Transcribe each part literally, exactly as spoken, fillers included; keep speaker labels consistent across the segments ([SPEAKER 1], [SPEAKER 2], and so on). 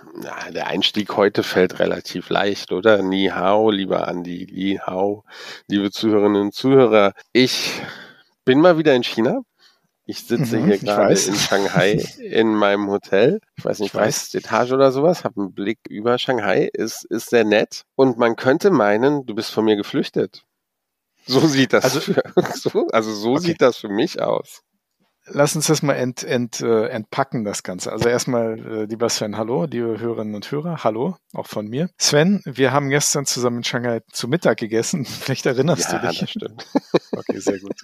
[SPEAKER 1] Na, der Einstieg heute fällt relativ leicht, oder? Ni hao, lieber Andi, Li hao, liebe Zuhörerinnen und Zuhörer. Ich bin mal wieder in China. Ich sitze
[SPEAKER 2] Mhm,
[SPEAKER 1] hier
[SPEAKER 2] ich
[SPEAKER 1] gerade
[SPEAKER 2] weiß.
[SPEAKER 1] in Shanghai in meinem Hotel. Ich weiß nicht,
[SPEAKER 2] Ich weiß.
[SPEAKER 1] dreißigste Etage oder sowas. Habe einen Blick über Shanghai. Ist, ist sehr nett. Und man könnte meinen, du bist von mir geflüchtet. So sieht das
[SPEAKER 2] Also-
[SPEAKER 1] für, so, also so
[SPEAKER 2] Okay.
[SPEAKER 1] sieht das für mich aus.
[SPEAKER 2] Lass uns das mal ent, ent, äh, entpacken, das Ganze. Also erstmal, äh, lieber Sven, hallo, liebe Hörerinnen und Hörer, hallo, auch von mir. Sven, wir haben gestern zusammen in Shanghai zu Mittag gegessen. Vielleicht erinnerst
[SPEAKER 1] Ja,
[SPEAKER 2] du dich.
[SPEAKER 1] das stimmt.
[SPEAKER 2] Okay, sehr gut.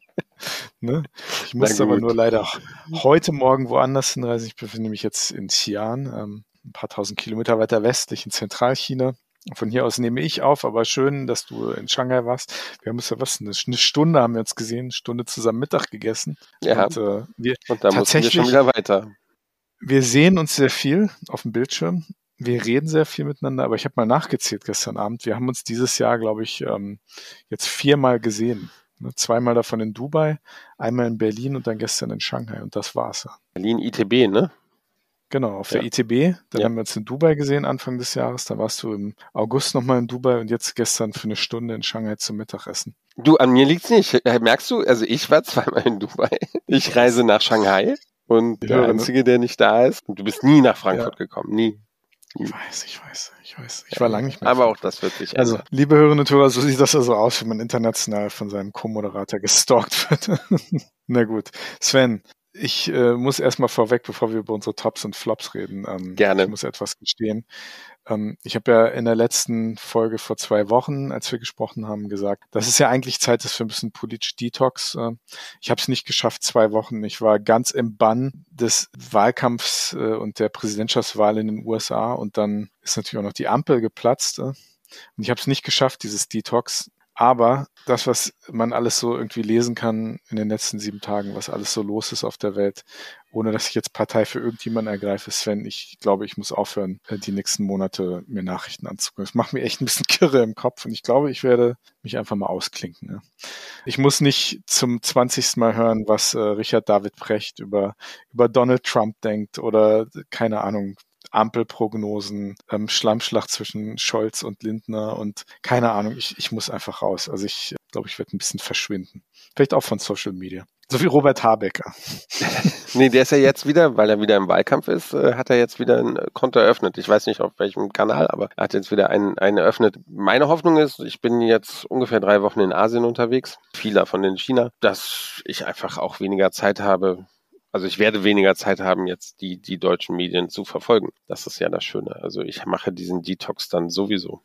[SPEAKER 2] Ne? Ich
[SPEAKER 1] Na
[SPEAKER 2] musste aber
[SPEAKER 1] gut.
[SPEAKER 2] nur leider heute Morgen woanders hinreisen. Ich befinde mich jetzt in Xi'an, ähm, ein paar tausend Kilometer weiter westlich in Zentralchina. Von hier aus nehme ich auf, aber schön, dass du in Shanghai warst. Wir haben uns ja was, eine Stunde haben wir uns gesehen, eine Stunde zusammen Mittag gegessen.
[SPEAKER 1] Ja,
[SPEAKER 2] Und äh, wir
[SPEAKER 1] und da mussten wir schon
[SPEAKER 2] tatsächlich,
[SPEAKER 1] wieder weiter.
[SPEAKER 2] wir sehen uns sehr viel auf dem Bildschirm. Wir reden sehr viel miteinander, aber ich habe mal nachgezählt gestern Abend. Wir haben uns dieses Jahr, glaube ich, ähm, jetzt viermal gesehen. Ne? Zweimal davon in Dubai, einmal in Berlin und dann gestern in Shanghai. Und das war's.
[SPEAKER 1] Berlin I T B, ne?
[SPEAKER 2] Genau, auf
[SPEAKER 1] Ja.
[SPEAKER 2] der I T B. Dann
[SPEAKER 1] Ja.
[SPEAKER 2] haben wir uns in Dubai gesehen, Anfang des Jahres. Da warst du im August nochmal in Dubai und jetzt gestern für eine Stunde in Shanghai zum Mittagessen.
[SPEAKER 1] Du, an mir liegt's nicht. Äh, Merkst du, also ich war zweimal in Dubai. Ich reise nach Shanghai und
[SPEAKER 2] Die
[SPEAKER 1] der
[SPEAKER 2] Hörerinnen-
[SPEAKER 1] Einzige, der nicht da ist, und du bist nie nach Frankfurt gekommen, nie.
[SPEAKER 2] Ich weiß, ich weiß, ich weiß. Ich war lange nicht mehr.
[SPEAKER 1] Aber
[SPEAKER 2] in
[SPEAKER 1] auch das wird sich
[SPEAKER 2] Also,
[SPEAKER 1] ändern.
[SPEAKER 2] liebe Hörerinnen und Hörer, so sieht das also aus, wenn man international von seinem Co-Moderator gestalkt wird. Na gut. Sven, ich äh, muss erstmal vorweg, bevor wir über unsere Tops und Flops reden, ähm,
[SPEAKER 1] Gerne.
[SPEAKER 2] ich muss etwas gestehen. Ähm, ich habe ja in der letzten Folge vor zwei Wochen, als wir gesprochen haben, gesagt, dass es ja eigentlich Zeit ist für ein bisschen politisch Detox. Äh, ich habe es nicht geschafft, zwei Wochen. Ich war ganz im Bann des Wahlkampfs äh, und der Präsidentschaftswahl in den U S A und dann ist natürlich auch noch die Ampel geplatzt. Äh, und ich habe es nicht geschafft, dieses Detox. Aber das, was man alles so irgendwie lesen kann in den letzten sieben Tagen, was alles so los ist auf der Welt, ohne dass ich jetzt Partei für irgendjemanden ergreife, Sven, ich glaube, ich muss aufhören, die nächsten Monate mir Nachrichten anzugucken. Das macht mir echt ein bisschen kirre im Kopf und ich glaube, ich werde mich einfach mal ausklinken. Ne? Ich muss nicht zum zwanzigsten Mal hören, was äh, Richard David Precht über, über Donald Trump denkt oder keine Ahnung, Ampelprognosen, ähm, Schlammschlacht zwischen Scholz und Lindner und keine Ahnung, ich, ich muss einfach raus. Also ich glaube, ich werde ein bisschen verschwinden. Vielleicht auch von Social Media. So wie Robert Habeck.
[SPEAKER 1] Nee, der ist ja jetzt wieder, weil er wieder im Wahlkampf ist, äh, hat er jetzt wieder ein Konto eröffnet. Ich weiß nicht, auf welchem Kanal, aber er hat jetzt wieder einen, einen eröffnet. Meine Hoffnung ist, ich bin jetzt ungefähr drei Wochen in Asien unterwegs, viel davon in China, dass ich einfach auch weniger Zeit habe. Also ich werde weniger Zeit haben, jetzt die, die deutschen Medien zu verfolgen. Das ist ja das Schöne. Also ich mache diesen Detox dann sowieso.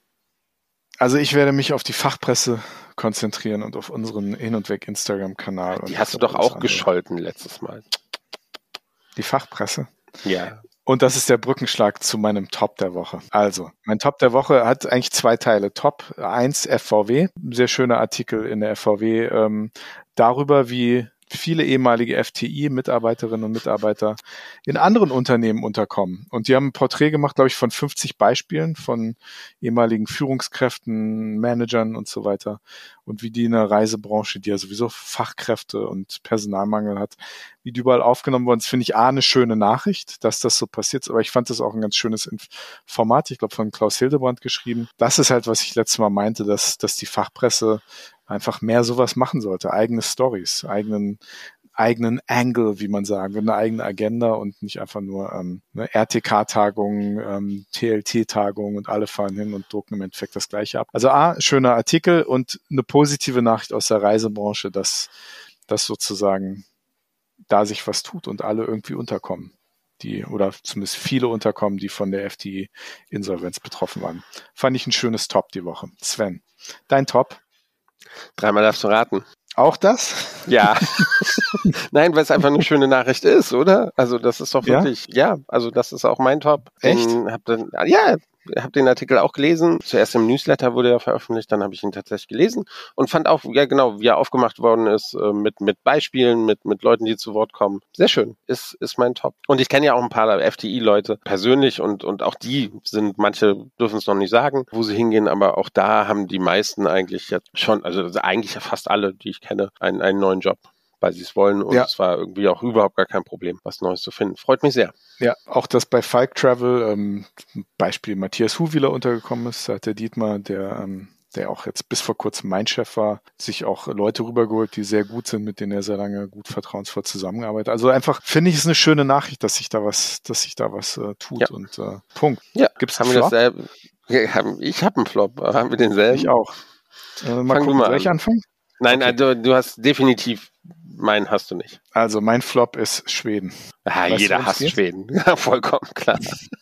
[SPEAKER 2] Also ich werde mich auf die Fachpresse konzentrieren und auf unseren Hin- und Weg-Instagram-Kanal.
[SPEAKER 1] Die hast du doch auch gescholten letztes Mal.
[SPEAKER 2] Die Fachpresse?
[SPEAKER 1] Ja.
[SPEAKER 2] Und das ist der Brückenschlag zu meinem Top der Woche. Also, mein Top der Woche hat eigentlich zwei Teile. Top eins F V W, sehr schöner Artikel in der F V W ähm, darüber, wie viele ehemalige F T I-Mitarbeiterinnen und Mitarbeiter in anderen Unternehmen unterkommen. Und die haben ein Porträt gemacht, glaube ich, von fünfzig Beispielen von ehemaligen Führungskräften, Managern und so weiter. Und wie die in der Reisebranche, die ja sowieso Fachkräfte und Personalmangel hat, wie die überall aufgenommen worden ist, finde ich A, eine schöne Nachricht, dass das so passiert. Aber ich fand das auch ein ganz schönes Format, ich glaube von Klaus Hildebrand geschrieben. Das ist halt, was ich letztes Mal meinte, dass, dass die Fachpresse einfach mehr sowas machen sollte. Eigene Stories, eigenen eigenen Angle, wie man sagen will, eine eigene Agenda und nicht einfach nur ähm, eine R T K-Tagung, ähm, T L T-Tagung und alle fahren hin und drucken im Endeffekt das Gleiche ab. Also A, schöner Artikel und eine positive Nachricht aus der Reisebranche, dass, dass sozusagen da sich was tut und alle irgendwie unterkommen. Die, oder zumindest viele unterkommen, die von der F T I-Insolvenz betroffen waren. Fand ich ein schönes Top die Woche. Sven, dein Top?
[SPEAKER 1] Dreimal darfst du raten.
[SPEAKER 2] Auch das?
[SPEAKER 1] Ja. Nein, weil es einfach eine schöne Nachricht ist, oder? Also das ist doch wirklich, ja, ja also das ist auch mein Top.
[SPEAKER 2] Echt?
[SPEAKER 1] Den, hab dann, ja, habe den Artikel auch gelesen. Zuerst im Newsletter wurde er veröffentlicht, dann habe ich ihn tatsächlich gelesen und fand auch, ja genau, wie er aufgemacht worden ist, mit mit Beispielen, mit mit Leuten, die zu Wort kommen. Sehr schön, ist ist mein Top. Und ich kenne ja auch ein paar F T I-Leute persönlich und und auch die sind, manche dürfen es noch nicht sagen, wo sie hingehen, aber auch da haben die meisten eigentlich jetzt schon, also eigentlich fast alle, die ich kenne, einen einen neuen Job. weil sie es wollen und
[SPEAKER 2] Ja.
[SPEAKER 1] es war irgendwie auch überhaupt gar kein Problem, was Neues zu finden. Freut mich sehr.
[SPEAKER 2] Ja, auch das bei Falk Travel, ähm, Beispiel Matthias Huwiler untergekommen ist, da hat der Dietmar, der ähm, der auch jetzt bis vor kurzem mein Chef war, sich auch Leute rübergeholt, die sehr gut sind, mit denen er sehr lange gut vertrauensvoll zusammengearbeitet. Also einfach finde ich es eine schöne Nachricht, dass sich da was, dass sich da was äh, tut
[SPEAKER 1] Ja.
[SPEAKER 2] und äh, Punkt.
[SPEAKER 1] Ja,
[SPEAKER 2] Gibt's
[SPEAKER 1] haben
[SPEAKER 2] einen
[SPEAKER 1] wir
[SPEAKER 2] Flop?
[SPEAKER 1] dasselbe? Ja, haben- ich habe einen Flop. Haben wir denselben?
[SPEAKER 2] Ich auch. Äh, mal
[SPEAKER 1] Fang du
[SPEAKER 2] gucken,
[SPEAKER 1] mal
[SPEAKER 2] soll ich
[SPEAKER 1] an.
[SPEAKER 2] anfangen?
[SPEAKER 1] Nein,
[SPEAKER 2] Okay.
[SPEAKER 1] also, du hast definitiv, meinen hast du nicht.
[SPEAKER 2] Also mein Flop ist Schweden.
[SPEAKER 1] Ah,
[SPEAKER 2] Weißt du,
[SPEAKER 1] jeder
[SPEAKER 2] worum es
[SPEAKER 1] hasst
[SPEAKER 2] geht?
[SPEAKER 1] Schweden. Ja, vollkommen klar.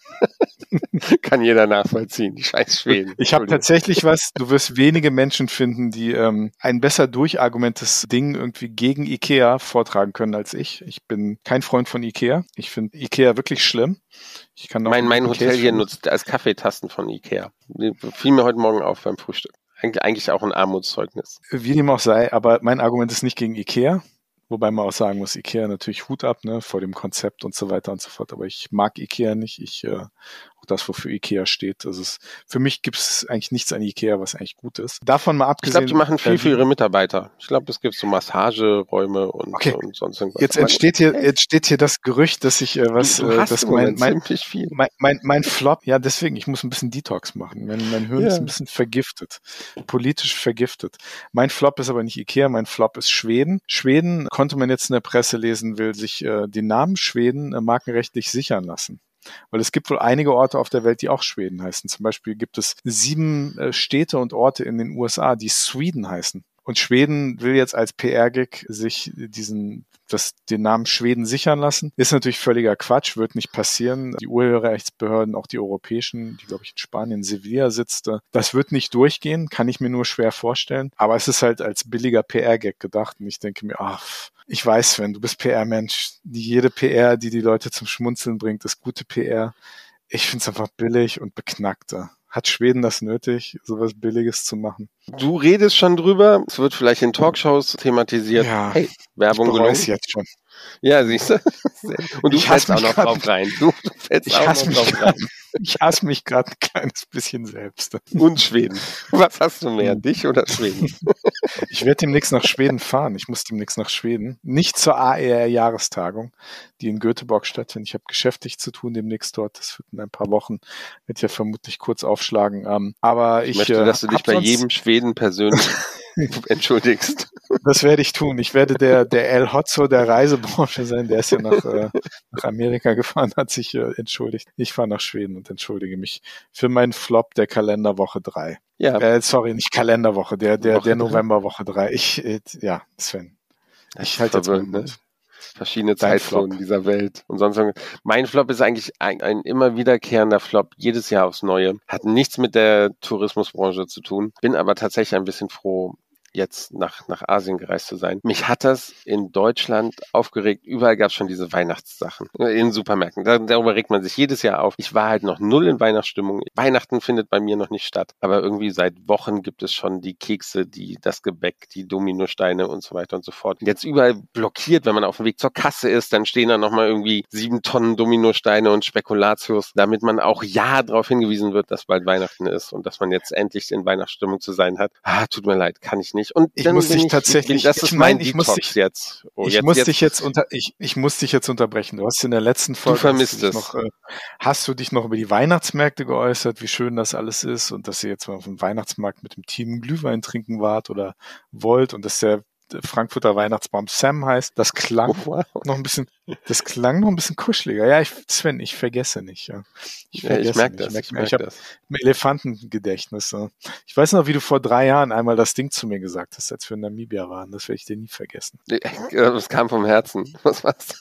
[SPEAKER 1] Kann jeder nachvollziehen. Die scheiß Schweden.
[SPEAKER 2] Ich habe
[SPEAKER 1] Entschuldigung.
[SPEAKER 2] tatsächlich was, du wirst wenige Menschen finden, die ähm, ein besser durchargumentes Ding irgendwie gegen Ikea vortragen können als ich. Ich bin kein Freund von Ikea. Ich finde Ikea wirklich schlimm. Ich kann auch
[SPEAKER 1] Mein, mein
[SPEAKER 2] einen
[SPEAKER 1] Hotel
[SPEAKER 2] Case
[SPEAKER 1] hier
[SPEAKER 2] für-
[SPEAKER 1] nutzt als Kaffeetasten von Ikea. Fiel mir heute Morgen auf beim Frühstück. Eig- Eigentlich auch ein Armutszeugnis.
[SPEAKER 2] Wie dem auch sei, aber mein Argument ist nicht gegen Ikea. Wobei man auch sagen muss, Ikea natürlich Hut ab, ne, vor dem Konzept und so weiter und so fort. Aber ich mag Ikea nicht. Ich, äh, auch das, wofür Ikea steht. Das ist, für mich gibt es eigentlich nichts an Ikea, was eigentlich gut ist. Davon mal
[SPEAKER 1] Ich
[SPEAKER 2] abgesehen.
[SPEAKER 1] glaube, die machen viel
[SPEAKER 2] äh,
[SPEAKER 1] für ihre Mitarbeiter. Ich glaube, es gibt so Massageräume und,
[SPEAKER 2] Okay.
[SPEAKER 1] und sonst irgendwas.
[SPEAKER 2] Jetzt
[SPEAKER 1] Aber
[SPEAKER 2] entsteht hier, jetzt steht hier das Gerücht, dass ich äh, was,
[SPEAKER 1] du, du
[SPEAKER 2] äh,
[SPEAKER 1] hast
[SPEAKER 2] dass
[SPEAKER 1] im
[SPEAKER 2] mein,
[SPEAKER 1] Moment
[SPEAKER 2] mein,
[SPEAKER 1] ziemlich viel.
[SPEAKER 2] mein, mein, mein Flop, ja deswegen, ich muss ein bisschen Detox machen. Mein, mein Hirn
[SPEAKER 1] Ja.
[SPEAKER 2] ist ein bisschen vergiftet, politisch vergiftet. Mein Flop ist aber nicht Ikea, mein Flop ist Schweden. Schweden, konnte man jetzt in der Presse lesen, will sich äh, den Namen Schweden äh, markenrechtlich sichern lassen. Weil es gibt wohl einige Orte auf der Welt, die auch Schweden heißen. Zum Beispiel gibt es sieben äh, Städte und Orte in den U S A, die Sweden heißen. Und Schweden will jetzt als P R-Gig sich diesen, das, den Namen Schweden sichern lassen. Ist natürlich völliger Quatsch, wird nicht passieren. Die Urheberrechtsbehörden, auch die europäischen, die glaube ich in Spanien, Sevilla sitzt, das wird nicht durchgehen, kann ich mir nur schwer vorstellen. Aber es ist halt als billiger P R-Gag gedacht und ich denke mir, ach, ich weiß, Sven, du bist P R-Mensch. Jede P R, die die Leute zum Schmunzeln bringt, ist gute P R. Ich finde es einfach billig und beknackter. Hat Schweden das nötig, sowas Billiges zu machen?
[SPEAKER 1] Du redest schon drüber. Es wird vielleicht in Talkshows thematisiert.
[SPEAKER 2] Ja,
[SPEAKER 1] Hey, Werbung
[SPEAKER 2] ich bereue es
[SPEAKER 1] gelungen.
[SPEAKER 2] jetzt schon.
[SPEAKER 1] Ja, siehst du? Und du
[SPEAKER 2] Ich
[SPEAKER 1] fällst
[SPEAKER 2] hasse
[SPEAKER 1] auch
[SPEAKER 2] mich
[SPEAKER 1] noch
[SPEAKER 2] grad-
[SPEAKER 1] drauf rein. Du, du fällst
[SPEAKER 2] Ich
[SPEAKER 1] auch
[SPEAKER 2] hasse
[SPEAKER 1] noch
[SPEAKER 2] mich
[SPEAKER 1] drauf
[SPEAKER 2] grad,
[SPEAKER 1] rein.
[SPEAKER 2] ich hasse mich gerade ein kleines bisschen selbst.
[SPEAKER 1] Und Schweden. Was hast du mehr, dich oder Schweden?
[SPEAKER 2] Ich werde demnächst nach Schweden fahren. Ich muss demnächst nach Schweden. Nicht zur A E R-Jahrestagung, die in Göteborg stattfindet. Ich habe geschäftlich zu tun demnächst dort. Das wird in ein paar Wochen, wird ja vermutlich kurz aufschlagen. Ähm, aber ich,
[SPEAKER 1] Ich möchte,
[SPEAKER 2] äh,
[SPEAKER 1] dass du dich
[SPEAKER 2] hab
[SPEAKER 1] bei
[SPEAKER 2] sonst-
[SPEAKER 1] jedem Schweden persönlich entschuldigst.
[SPEAKER 2] Das werde ich tun. Ich werde der, der El Hotzo der Reisebranche sein. Der ist ja nach, äh, nach Amerika gefahren, hat sich äh, entschuldigt. Ich fahre nach Schweden und entschuldige mich für meinen Flop der Kalenderwoche drei.
[SPEAKER 1] Ja,
[SPEAKER 2] Äh, sorry, nicht Kalenderwoche, der, der,
[SPEAKER 1] Woche
[SPEAKER 2] der
[SPEAKER 1] drei.
[SPEAKER 2] Novemberwoche drei. Ich, äh, ja, Sven.
[SPEAKER 1] das
[SPEAKER 2] Ich
[SPEAKER 1] ist
[SPEAKER 2] halte jetzt meinen
[SPEAKER 1] verwirrend, ne?
[SPEAKER 2] Mund.
[SPEAKER 1] Verschiedene
[SPEAKER 2] Dein
[SPEAKER 1] Zeitzonen
[SPEAKER 2] Flop.
[SPEAKER 1] dieser Welt. Und sonst irgendwas. Mein Flop ist eigentlich ein, ein immer wiederkehrender Flop, jedes Jahr aufs Neue. Hat nichts mit der Tourismusbranche zu tun. Bin aber tatsächlich ein bisschen froh, jetzt nach, nach Asien gereist zu sein. Mich hat das in Deutschland aufgeregt. Überall gab es schon diese Weihnachtssachen in Supermärkten. Da, darüber regt man sich jedes Jahr auf. Ich war halt noch null in Weihnachtsstimmung. Weihnachten findet bei mir noch nicht statt. Aber irgendwie seit Wochen gibt es schon die Kekse, die, das Gebäck, die Dominosteine und so weiter und so fort. Jetzt überall blockiert, wenn man auf dem Weg zur Kasse ist, dann stehen da nochmal irgendwie sieben Tonnen Dominosteine und Spekulatius, damit man auch ja darauf hingewiesen wird, dass bald Weihnachten ist und dass man jetzt endlich in Weihnachtsstimmung zu sein hat. Ah, tut mir leid, kann ich nicht. Und
[SPEAKER 2] Ich
[SPEAKER 1] dann
[SPEAKER 2] muss
[SPEAKER 1] bin
[SPEAKER 2] dich
[SPEAKER 1] ich,
[SPEAKER 2] tatsächlich-
[SPEAKER 1] bin, das
[SPEAKER 2] ich
[SPEAKER 1] ist
[SPEAKER 2] mein,
[SPEAKER 1] mein
[SPEAKER 2] ich muss
[SPEAKER 1] Detox
[SPEAKER 2] dich-
[SPEAKER 1] jetzt. Oh,
[SPEAKER 2] ich
[SPEAKER 1] jetzt,
[SPEAKER 2] muss
[SPEAKER 1] jetzt,
[SPEAKER 2] dich jetzt unter, ich, ich muss dich jetzt unterbrechen. Du hast in der letzten Folge
[SPEAKER 1] vermisst
[SPEAKER 2] hast du dich
[SPEAKER 1] es.
[SPEAKER 2] noch, äh, hast du dich noch über die Weihnachtsmärkte geäußert, wie schön das alles ist und dass ihr jetzt mal auf dem Weihnachtsmarkt mit dem Team Glühwein trinken wart oder wollt und dass der Frankfurter Weihnachtsbaum Sam heißt. Das klang
[SPEAKER 1] Oh, wow.
[SPEAKER 2] noch ein bisschen, das klang noch ein bisschen kuscheliger. Ja, ich, Sven, ich vergesse nicht. Ja. Ich,
[SPEAKER 1] Ja, ich
[SPEAKER 2] vergesse
[SPEAKER 1] merke
[SPEAKER 2] nicht.
[SPEAKER 1] das.
[SPEAKER 2] merk
[SPEAKER 1] Ich
[SPEAKER 2] mir,
[SPEAKER 1] merk
[SPEAKER 2] ich habe
[SPEAKER 1] das.
[SPEAKER 2] ein Elefantengedächtnis. Ja. Ich weiß noch, wie du vor drei Jahren einmal das Ding zu mir gesagt hast, als wir in Namibia waren. Das werde ich dir nie vergessen.
[SPEAKER 1] Das kam vom Herzen. Was war's?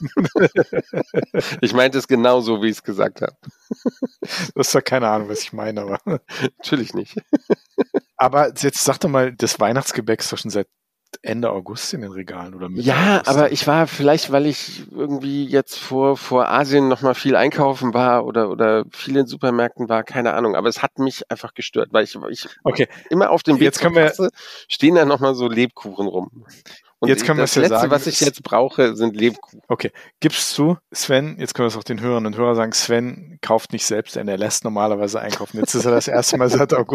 [SPEAKER 1] Ich meinte es genau so, wie ich es gesagt habe.
[SPEAKER 2] Du hast ja keine Ahnung, was ich meine, aber.
[SPEAKER 1] Natürlich nicht.
[SPEAKER 2] Aber jetzt sag doch mal, das Weihnachtsgebäck ist doch schon seit Ende August in den Regalen oder Mitte
[SPEAKER 1] Ja,
[SPEAKER 2] August.
[SPEAKER 1] aber ich war vielleicht, weil ich irgendwie jetzt vor, vor Asien nochmal viel einkaufen war oder, oder viel in Supermärkten war, keine Ahnung. Aber es hat mich einfach gestört, weil ich, ich
[SPEAKER 2] Okay,
[SPEAKER 1] immer auf dem Weg
[SPEAKER 2] Jetzt
[SPEAKER 1] zur
[SPEAKER 2] können wir-
[SPEAKER 1] Kasse stehen da nochmal so Lebkuchen rum. Und
[SPEAKER 2] Jetzt können wir
[SPEAKER 1] das
[SPEAKER 2] es ja
[SPEAKER 1] Letzte,
[SPEAKER 2] sagen,
[SPEAKER 1] was ich
[SPEAKER 2] es-
[SPEAKER 1] jetzt brauche, sind Lebkuchen.
[SPEAKER 2] okay. Gibst du, Sven, jetzt können wir es auch den Hörern und Hörern sagen, Sven kauft nicht selbst ein, er lässt normalerweise einkaufen. Jetzt ist er das erste Mal seit August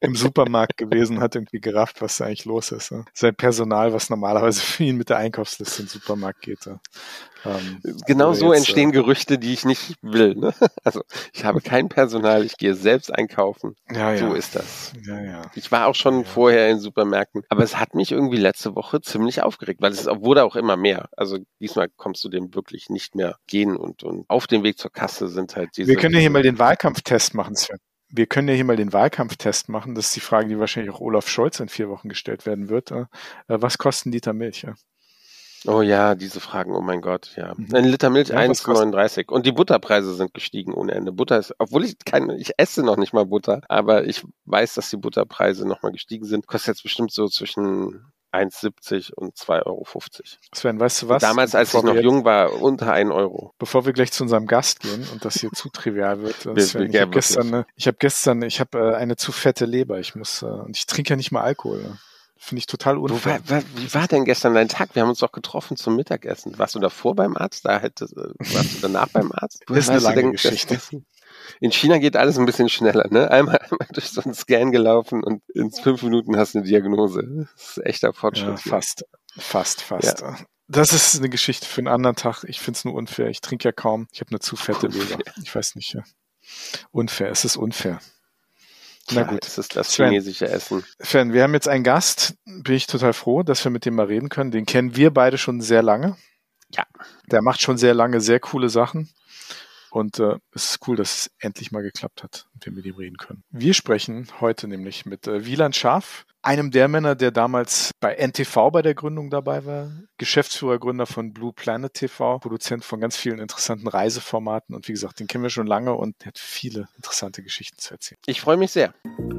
[SPEAKER 2] im Supermarkt gewesen, hat irgendwie gerafft, was da eigentlich los ist. Ne? Sein Personal, was normalerweise für ihn mit der Einkaufsliste in den Supermarkt geht. Ja.
[SPEAKER 1] Ähm, genau so jetzt, entstehen äh, Gerüchte, die ich nicht will. Ne? Also ich habe kein Personal, ich gehe selbst einkaufen.
[SPEAKER 2] Ja,
[SPEAKER 1] so
[SPEAKER 2] ja.
[SPEAKER 1] ist das.
[SPEAKER 2] Ja, ja.
[SPEAKER 1] Ich war auch schon ja, vorher in Supermärkten, aber es hat mich irgendwie letzte Woche ziemlich aufgeregt, weil es wurde auch immer mehr. Also diesmal kommst du dem wirklich nicht mehr gehen und, und auf dem Weg zur Kasse sind halt diese...
[SPEAKER 2] Wir können ja hier mal den Wahlkampftest machen, Sven. Wir können ja hier mal den Wahlkampftest machen. Das ist die Frage, die wahrscheinlich auch Olaf Scholz in vier Wochen gestellt werden wird. Was kostet ein Liter Milch? Ja?
[SPEAKER 1] Oh ja, diese Fragen, oh mein Gott, ja. Ein Liter Milch ja, eins Komma neununddreißig und die Butterpreise sind gestiegen ohne Ende. Butter ist, obwohl ich keine, ich esse noch nicht mal Butter, aber ich weiß, dass die Butterpreise nochmal gestiegen sind. Kostet jetzt bestimmt so zwischen eins Komma siebzig und zwei Euro fünfzig.
[SPEAKER 2] Sven, weißt du was?
[SPEAKER 1] Und damals, als ich noch jetzt, jung war, unter ein Euro.
[SPEAKER 2] Bevor wir gleich zu unserem Gast gehen und das hier zu trivial wird, Sven, ich habe gestern, ich habe gestern, ich habe eine zu fette Leber. Ich muss, und ich trinke ja nicht mal Alkohol. Ne? Finde ich total unfair.
[SPEAKER 1] War, war, wie war denn gestern dein Tag? Wir haben uns doch getroffen zum Mittagessen. Warst du davor beim Arzt? Da hättest, warst du danach beim Arzt?
[SPEAKER 2] Das ist eine lange denn, Geschichte.
[SPEAKER 1] Das, in China geht alles ein bisschen schneller, ne? Einmal, einmal durch so einen Scan gelaufen und in fünf Minuten hast du eine Diagnose. Das ist echter Fortschritt.
[SPEAKER 2] Ja, fast, fast, fast. Ja. Das ist eine Geschichte für einen anderen Tag. Ich finde es nur unfair. Ich trinke ja kaum. Ich habe eine zu fette Leber. Ich weiß nicht. Ja. Unfair. Es ist unfair. Na gut,
[SPEAKER 1] das ist das chinesische Essen.
[SPEAKER 2] Sven, wir haben jetzt einen Gast, bin ich total froh, dass wir mit dem mal reden können. Den kennen wir beide schon sehr lange.
[SPEAKER 1] Ja.
[SPEAKER 2] Der macht schon sehr lange sehr coole Sachen. Und äh, es ist cool, dass es endlich mal geklappt hat und wir mit ihm reden können. Wir sprechen heute nämlich mit äh, Wieland Scharf, einem der Männer, der damals bei N T V bei der Gründung dabei war, Geschäftsführer, Gründer von Blue Planet T V, Produzent von ganz vielen interessanten Reiseformaten und wie gesagt, den kennen wir schon lange und der hat viele interessante Geschichten zu erzählen.
[SPEAKER 1] Ich freue mich sehr.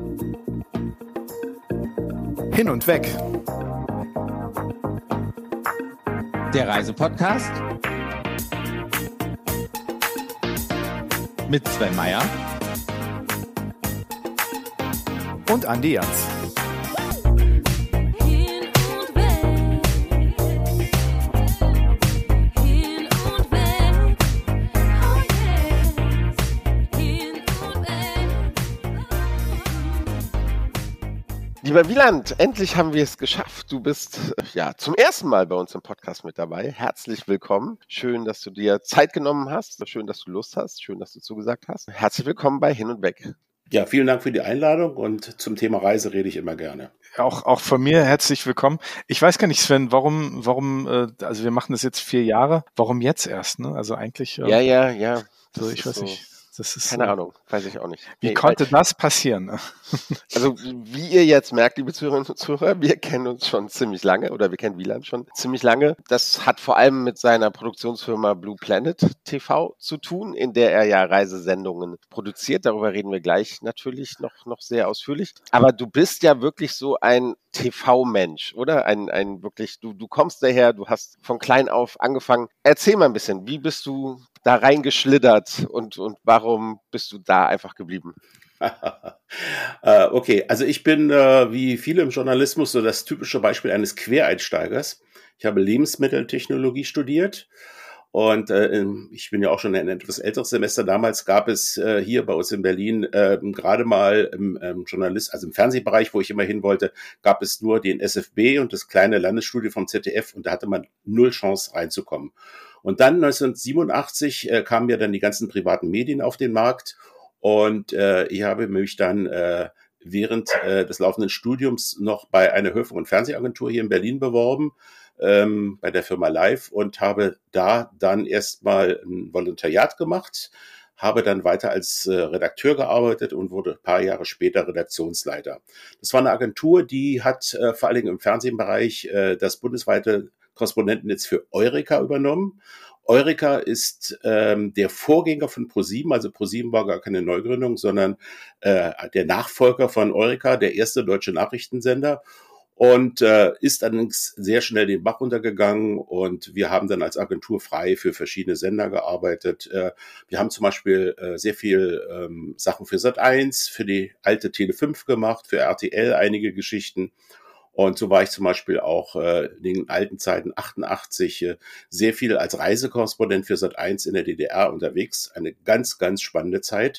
[SPEAKER 2] Hin und weg.
[SPEAKER 3] Der Reisepodcast mit Sven Meyer
[SPEAKER 2] und Andi Jans.
[SPEAKER 1] Lieber Wieland, endlich haben wir es geschafft. Du bist ja zum ersten Mal bei uns im Podcast mit dabei. Herzlich willkommen. Schön, dass du dir Zeit genommen hast. Schön, dass du Lust hast. Schön, dass du zugesagt hast. Herzlich willkommen bei Hin und Weg.
[SPEAKER 4] Ja, vielen Dank für die Einladung und zum Thema Reise rede ich immer gerne.
[SPEAKER 2] Auch, auch von mir herzlich willkommen. Ich weiß gar nicht, Sven, warum, warum, also wir machen das jetzt vier Jahre. Warum jetzt erst, ne? Also eigentlich.
[SPEAKER 1] Ja, ja, ja.
[SPEAKER 2] So, ich weiß so. nicht.
[SPEAKER 1] Das ist Keine so. Ahnung, weiß ich auch nicht.
[SPEAKER 2] Wie nee, konnte weil, das passieren?
[SPEAKER 1] Also wie ihr jetzt merkt, liebe Zuhörerinnen und Zuhörer, wir kennen uns schon ziemlich lange oder wir kennen Wieland schon ziemlich lange. Das hat vor allem mit seiner Produktionsfirma Blue Planet T V zu tun, in der er ja Reisesendungen produziert. Darüber reden wir gleich natürlich noch, noch sehr ausführlich. Aber du bist ja wirklich so ein T V-Mensch, oder? Ein, ein wirklich, du, du kommst daher, du hast von klein auf angefangen. Erzähl mal ein bisschen, wie bist du da reingeschlittert und, und warum bist du da einfach geblieben?
[SPEAKER 4] uh, okay, also ich bin uh, wie viele im Journalismus so das typische Beispiel eines Quereinsteigers. Ich habe Lebensmitteltechnologie studiert und äh, ich bin ja auch schon ein etwas älteres Semester. Damals gab es äh, hier bei uns in Berlin äh, gerade mal im ähm, Journalist, also im Fernsehbereich, wo ich immer hin wollte, gab es nur den S F B und das kleine Landesstudio vom Z D F und da hatte man null Chance reinzukommen. Und dann neunzehnhundertsiebenundachtzig äh, kamen ja dann die ganzen privaten Medien auf den Markt und äh, ich habe mich dann äh, während äh, des laufenden Studiums noch bei einer Hörfunk- und Fernsehagentur hier in Berlin beworben, ähm, bei der Firma Live und habe da dann erstmal ein Volontariat gemacht, habe dann weiter als äh, Redakteur gearbeitet und wurde ein paar Jahre später Redaktionsleiter. Das war eine Agentur, die hat äh, vor allen Dingen im Fernsehbereich äh, das bundesweite Korrespondentennetz für Eureka übernommen. Eureka ist ähm, der Vorgänger von ProSieben, also ProSieben war gar keine Neugründung, sondern äh, der Nachfolger von Eureka, der erste deutsche Nachrichtensender und äh, ist allerdings sehr schnell den Bach runtergegangen und wir haben dann als Agentur frei für verschiedene Sender gearbeitet. Äh, wir haben zum Beispiel äh, sehr viel ähm, Sachen für Sat eins, für die alte Tele fünf gemacht, für R T L einige Geschichten. Und so war ich zum Beispiel auch äh, in den alten Zeiten achtundachtzig äh, sehr viel als Reisekorrespondent für Sat eins in der D D R unterwegs. Eine ganz, ganz spannende Zeit.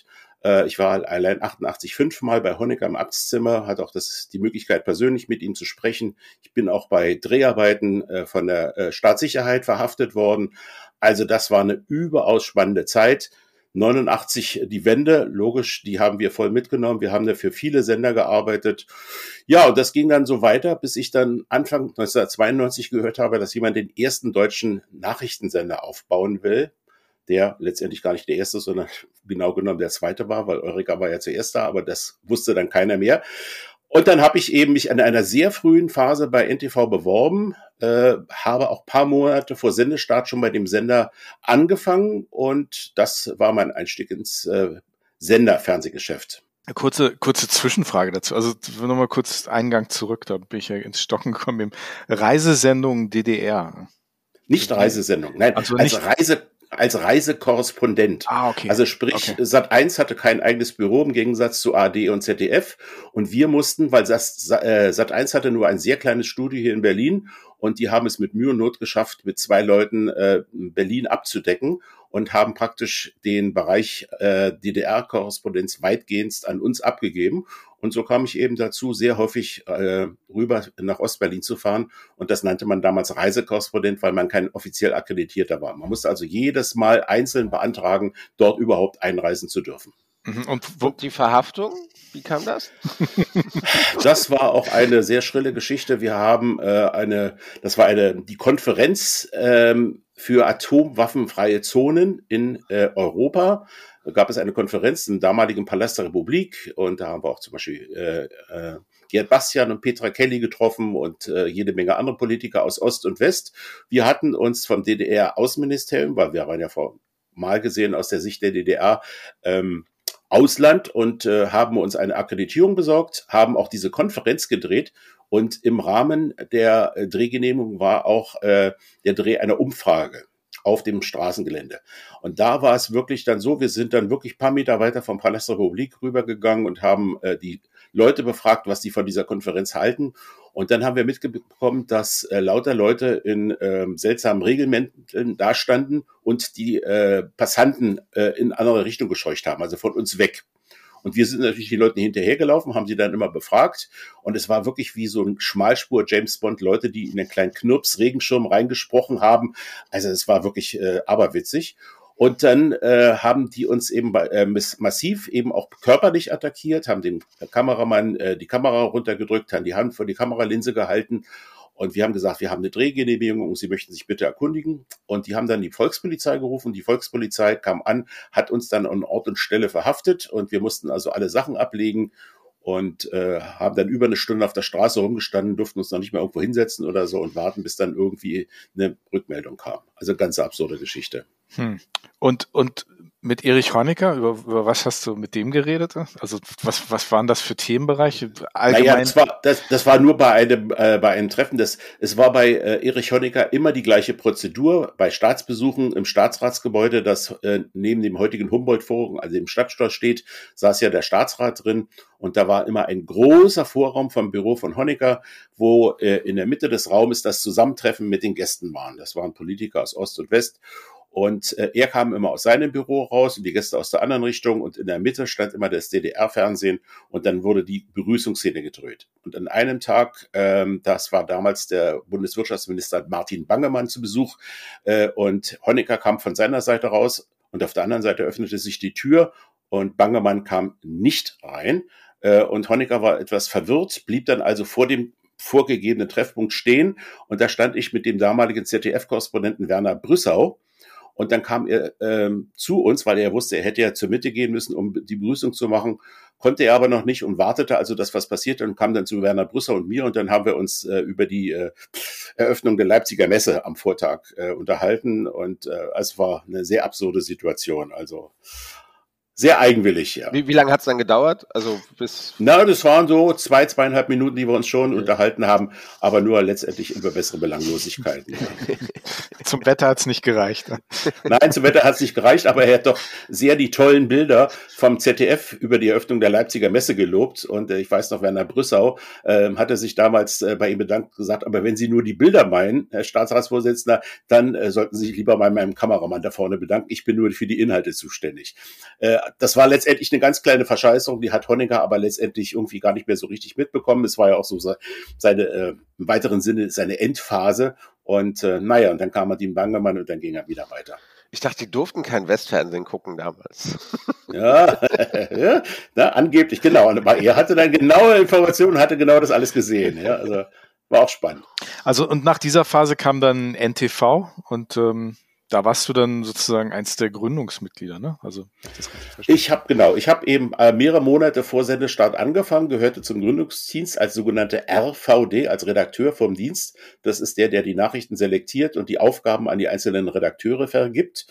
[SPEAKER 4] Äh, ich war allein achtundachtzig fünfmal bei Honecker im Amtszimmer, hatte auch das, die Möglichkeit, persönlich mit ihm zu sprechen. Ich bin auch bei Dreharbeiten äh, von der äh, Staatssicherheit verhaftet worden. Also das war eine überaus spannende Zeit. neunundachtzig die Wende, logisch, die haben wir voll mitgenommen. Wir haben da für viele Sender gearbeitet. Ja, und das ging dann so weiter, bis ich dann Anfang neunzehnhundertzweiundneunzig gehört habe, dass jemand den ersten deutschen Nachrichtensender aufbauen will, der letztendlich gar nicht der erste, sondern genau genommen der zweite war, weil Eureka war ja zuerst da, aber das wusste dann keiner mehr. Und dann habe ich eben mich in einer sehr frühen Phase bei N T V beworben, äh, habe auch paar Monate vor Sendestart schon bei dem Sender angefangen und das war mein Einstieg ins äh, Senderfernsehgeschäft.
[SPEAKER 2] Kurze, kurze Zwischenfrage dazu. Also nochmal kurz Eingang zurück, da bin ich ja ins Stocken gekommen. Reisesendung D D R.
[SPEAKER 4] Nicht Reisesendung, nein,
[SPEAKER 2] also
[SPEAKER 4] als
[SPEAKER 2] nicht
[SPEAKER 4] Reise als Reisekorrespondent.
[SPEAKER 2] Ah, okay.
[SPEAKER 4] Also sprich,
[SPEAKER 2] okay.
[SPEAKER 4] Sat eins hatte kein eigenes Büro im Gegensatz zu A R D und Z D F. Und wir mussten, weil Sat eins hatte nur ein sehr kleines Studio hier in Berlin und die haben es mit Mühe und Not geschafft, mit zwei Leuten äh, Berlin abzudecken und haben praktisch den Bereich äh, D D R-Korrespondenz weitgehend an uns abgegeben. Und so kam ich eben dazu, sehr häufig äh, rüber nach Ostberlin zu fahren. Und das nannte man damals Reisekorrespondent, weil man kein offiziell Akkreditierter war. Man musste also jedes Mal einzeln beantragen, dort überhaupt einreisen zu dürfen.
[SPEAKER 1] Und, wo, und die Verhaftung, wie kam das?
[SPEAKER 4] Das war auch eine sehr schrille Geschichte. Wir haben äh, eine, das war eine die Konferenz ähm, für atomwaffenfreie Zonen in äh, Europa. Da gab es eine Konferenz im damaligen Palast der Republik und da haben wir auch zum Beispiel äh, äh, Gerd Bastian und Petra Kelly getroffen und äh, jede Menge andere Politiker aus Ost und West. Wir hatten uns vom D D R-Außenministerium, weil wir waren ja formal gesehen aus der Sicht der D D R, ähm, Ausland und äh, haben uns eine Akkreditierung besorgt, haben auch diese Konferenz gedreht und im Rahmen der äh, Drehgenehmigung war auch äh, der Dreh einer Umfrage auf dem Straßengelände. Und da war es wirklich dann so, wir sind dann wirklich ein paar Meter weiter vom Palast der Republik rübergegangen und haben äh, die Leute befragt, was die von dieser Konferenz halten. Und dann haben wir mitbekommen, dass äh, lauter Leute in äh, seltsamen Regelmänteln dastanden und die äh, Passanten äh, in andere Richtung gescheucht haben, also von uns weg. Und wir sind natürlich die Leute hinterhergelaufen, haben sie dann immer befragt. Und es war wirklich wie so ein Schmalspur-James-Bond-Leute, die in einen kleinen Knirps-Regenschirm reingesprochen haben. Also es war wirklich äh, aberwitzig. Und dann äh, haben die uns eben bei, äh, massiv eben auch körperlich attackiert, haben den Kameramann äh, die Kamera runtergedrückt, haben die Hand vor die Kameralinse gehalten. Und wir haben gesagt, wir haben eine Drehgenehmigung und Sie möchten sich bitte erkundigen. Und die haben dann die Volkspolizei gerufen. Die Volkspolizei kam an, hat uns dann an Ort und Stelle verhaftet. Und wir mussten also alle Sachen ablegen und äh, haben dann über eine Stunde auf der Straße rumgestanden, durften uns noch nicht mehr irgendwo hinsetzen oder so und warten, bis dann irgendwie eine Rückmeldung kam. Also ganz absurde Geschichte.
[SPEAKER 2] Hm. Und, und mit Erich Honecker, über, über was hast du mit dem geredet? Also was, was waren das für Themenbereiche? Allgemein?
[SPEAKER 4] Naja, das war, das, das war nur bei einem, äh, bei einem Treffen. Das, es war bei äh, Erich Honecker immer die gleiche Prozedur. Bei Staatsbesuchen im Staatsratsgebäude, das äh, neben dem heutigen Humboldt-Forum, also im Stadtschloss steht, saß ja der Staatsrat drin. Und da war immer ein großer Vorraum vom Büro von Honecker, wo äh, in der Mitte des Raumes das Zusammentreffen mit den Gästen waren. Das waren Politiker aus Ost und West. Und äh, er kam immer aus seinem Büro raus und die Gäste aus der anderen Richtung und in der Mitte stand immer das D D R-Fernsehen und dann wurde die Begrüßungsszene gedreht. Und an einem Tag, ähm, das war damals der Bundeswirtschaftsminister Martin Bangemann zu Besuch äh, und Honecker kam von seiner Seite raus und auf der anderen Seite öffnete sich die Tür und Bangemann kam nicht rein äh, und Honecker war etwas verwirrt, blieb dann also vor dem vorgegebenen Treffpunkt stehen und da stand ich mit dem damaligen Z D F-Korrespondenten Werner Brüssau. Und dann kam er ähm, zu uns, weil er wusste, er hätte ja zur Mitte gehen müssen, um die Begrüßung zu machen. Konnte er aber noch nicht und wartete also, dass was passiert und kam dann zu Werner Brüssau und mir. Und dann haben wir uns äh, über die äh, Eröffnung der Leipziger Messe am Vortag äh, unterhalten. Und äh, es war eine sehr absurde Situation. Also sehr eigenwillig, ja.
[SPEAKER 1] Wie, wie lange hat es dann gedauert? Also bis.
[SPEAKER 4] Na, das waren so zwei, zweieinhalb Minuten, die wir uns schon ja. unterhalten haben, aber nur letztendlich über bessere Belanglosigkeiten. Ja.
[SPEAKER 2] Zum Wetter hat's nicht gereicht.
[SPEAKER 4] Nein, zum Wetter hat's nicht gereicht, aber er hat doch sehr die tollen Bilder vom Z D F über die Eröffnung der Leipziger Messe gelobt. Und äh, ich weiß noch, Werner Brüssau äh, hatte sich damals äh, bei ihm bedankt gesagt, aber wenn Sie nur die Bilder meinen, Herr Staatsratsvorsitzender, dann äh, sollten Sie sich lieber bei meinem Kameramann da vorne bedanken. Ich bin nur für die Inhalte zuständig. Äh, das war letztendlich eine ganz kleine Verscheißerung, die hat Honecker aber letztendlich irgendwie gar nicht mehr so richtig mitbekommen. Es war ja auch so seine, äh, im weiteren Sinne seine Endphase. Und äh, naja, und dann kam er dem Bangemann und dann ging er wieder weiter.
[SPEAKER 1] Ich dachte, die durften kein Westfernsehen gucken damals.
[SPEAKER 4] Ja, ja na, angeblich, genau. Aber er hatte dann genaue Informationen, hatte genau das alles gesehen. Ja, also war auch spannend.
[SPEAKER 2] Also und nach dieser Phase kam dann N T V und ähm, da warst du dann sozusagen eins der Gründungsmitglieder, ne? Also
[SPEAKER 4] ich habe genau, ich habe eben äh, mehrere Monate vor Sendestart angefangen, gehörte zum Gründungsdienst als sogenannte R V D, als Redakteur vom Dienst. Das ist der, der die Nachrichten selektiert und die Aufgaben an die einzelnen Redakteure vergibt.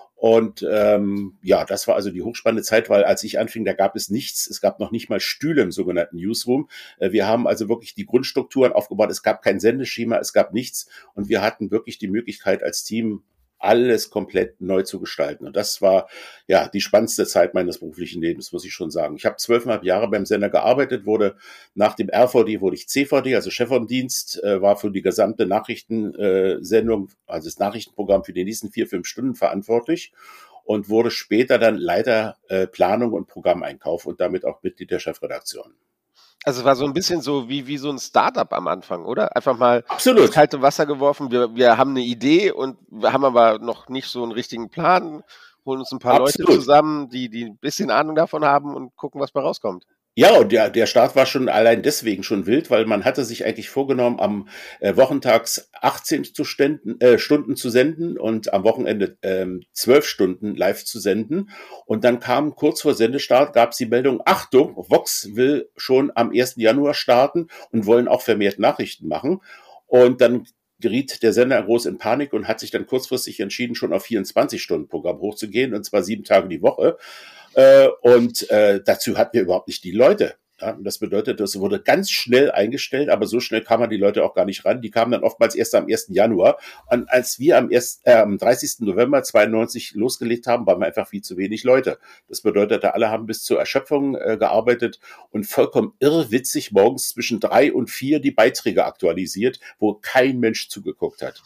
[SPEAKER 4] Und ähm, ja, das war also die hochspannende Zeit, weil als ich anfing, da gab es nichts. Es gab noch nicht mal Stühle im sogenannten Newsroom. Äh, wir haben also wirklich die Grundstrukturen aufgebaut. Es gab kein Sendeschema, es gab nichts. Und wir hatten wirklich die Möglichkeit als Team, alles komplett neu zu gestalten. Und das war ja die spannendste Zeit meines beruflichen Lebens, muss ich schon sagen. Ich habe zwölfeinhalb Jahre beim Sender gearbeitet, wurde nach dem R V D wurde ich C V D, also Chef vom Dienst, äh, war für die gesamte Nachrichtensendung, also das Nachrichtenprogramm für die nächsten vier, fünf Stunden verantwortlich und wurde später dann Leiter äh, Planung und Programmeinkauf und damit auch Mitglied der Chefredaktion.
[SPEAKER 1] Also es war so ein bisschen so wie, wie so ein Startup am Anfang, oder? Einfach mal
[SPEAKER 4] Absolut.
[SPEAKER 1] ins kalte Wasser geworfen. Wir, wir haben eine Idee und wir haben aber noch nicht so einen richtigen Plan, holen uns ein paar
[SPEAKER 4] Absolut.
[SPEAKER 1] Leute zusammen, die, die ein bisschen Ahnung davon haben und gucken, was bei rauskommt.
[SPEAKER 4] Ja, und der, der Start war schon allein deswegen schon wild, weil man hatte sich eigentlich vorgenommen, am äh, Wochentags achtzehn zu Ständen, äh, Stunden zu senden und am Wochenende ähm, zwölf Stunden live zu senden. Und dann kam kurz vor Sendestart, gab es die Meldung, Achtung, Vox will schon am ersten Januar starten und wollen auch vermehrt Nachrichten machen. Und dann geriet der Sender groß in Panik und hat sich dann kurzfristig entschieden, schon auf vierundzwanzig-Stunden-Programm hochzugehen, und zwar sieben Tage die Woche. Äh, und äh, dazu hatten wir überhaupt nicht die Leute. Ja, das bedeutet, das wurde ganz schnell eingestellt, aber so schnell kam man die Leute auch gar nicht ran. Die kamen dann oftmals erst am ersten Januar. Und als wir am, ersten, äh, am dreißigsten November zweiundneunzig losgelegt haben, waren wir einfach viel zu wenig Leute. Das bedeutete, alle haben bis zur Erschöpfung äh, gearbeitet und vollkommen irrwitzig morgens zwischen drei und vier die Beiträge aktualisiert, wo kein Mensch zugeguckt hat.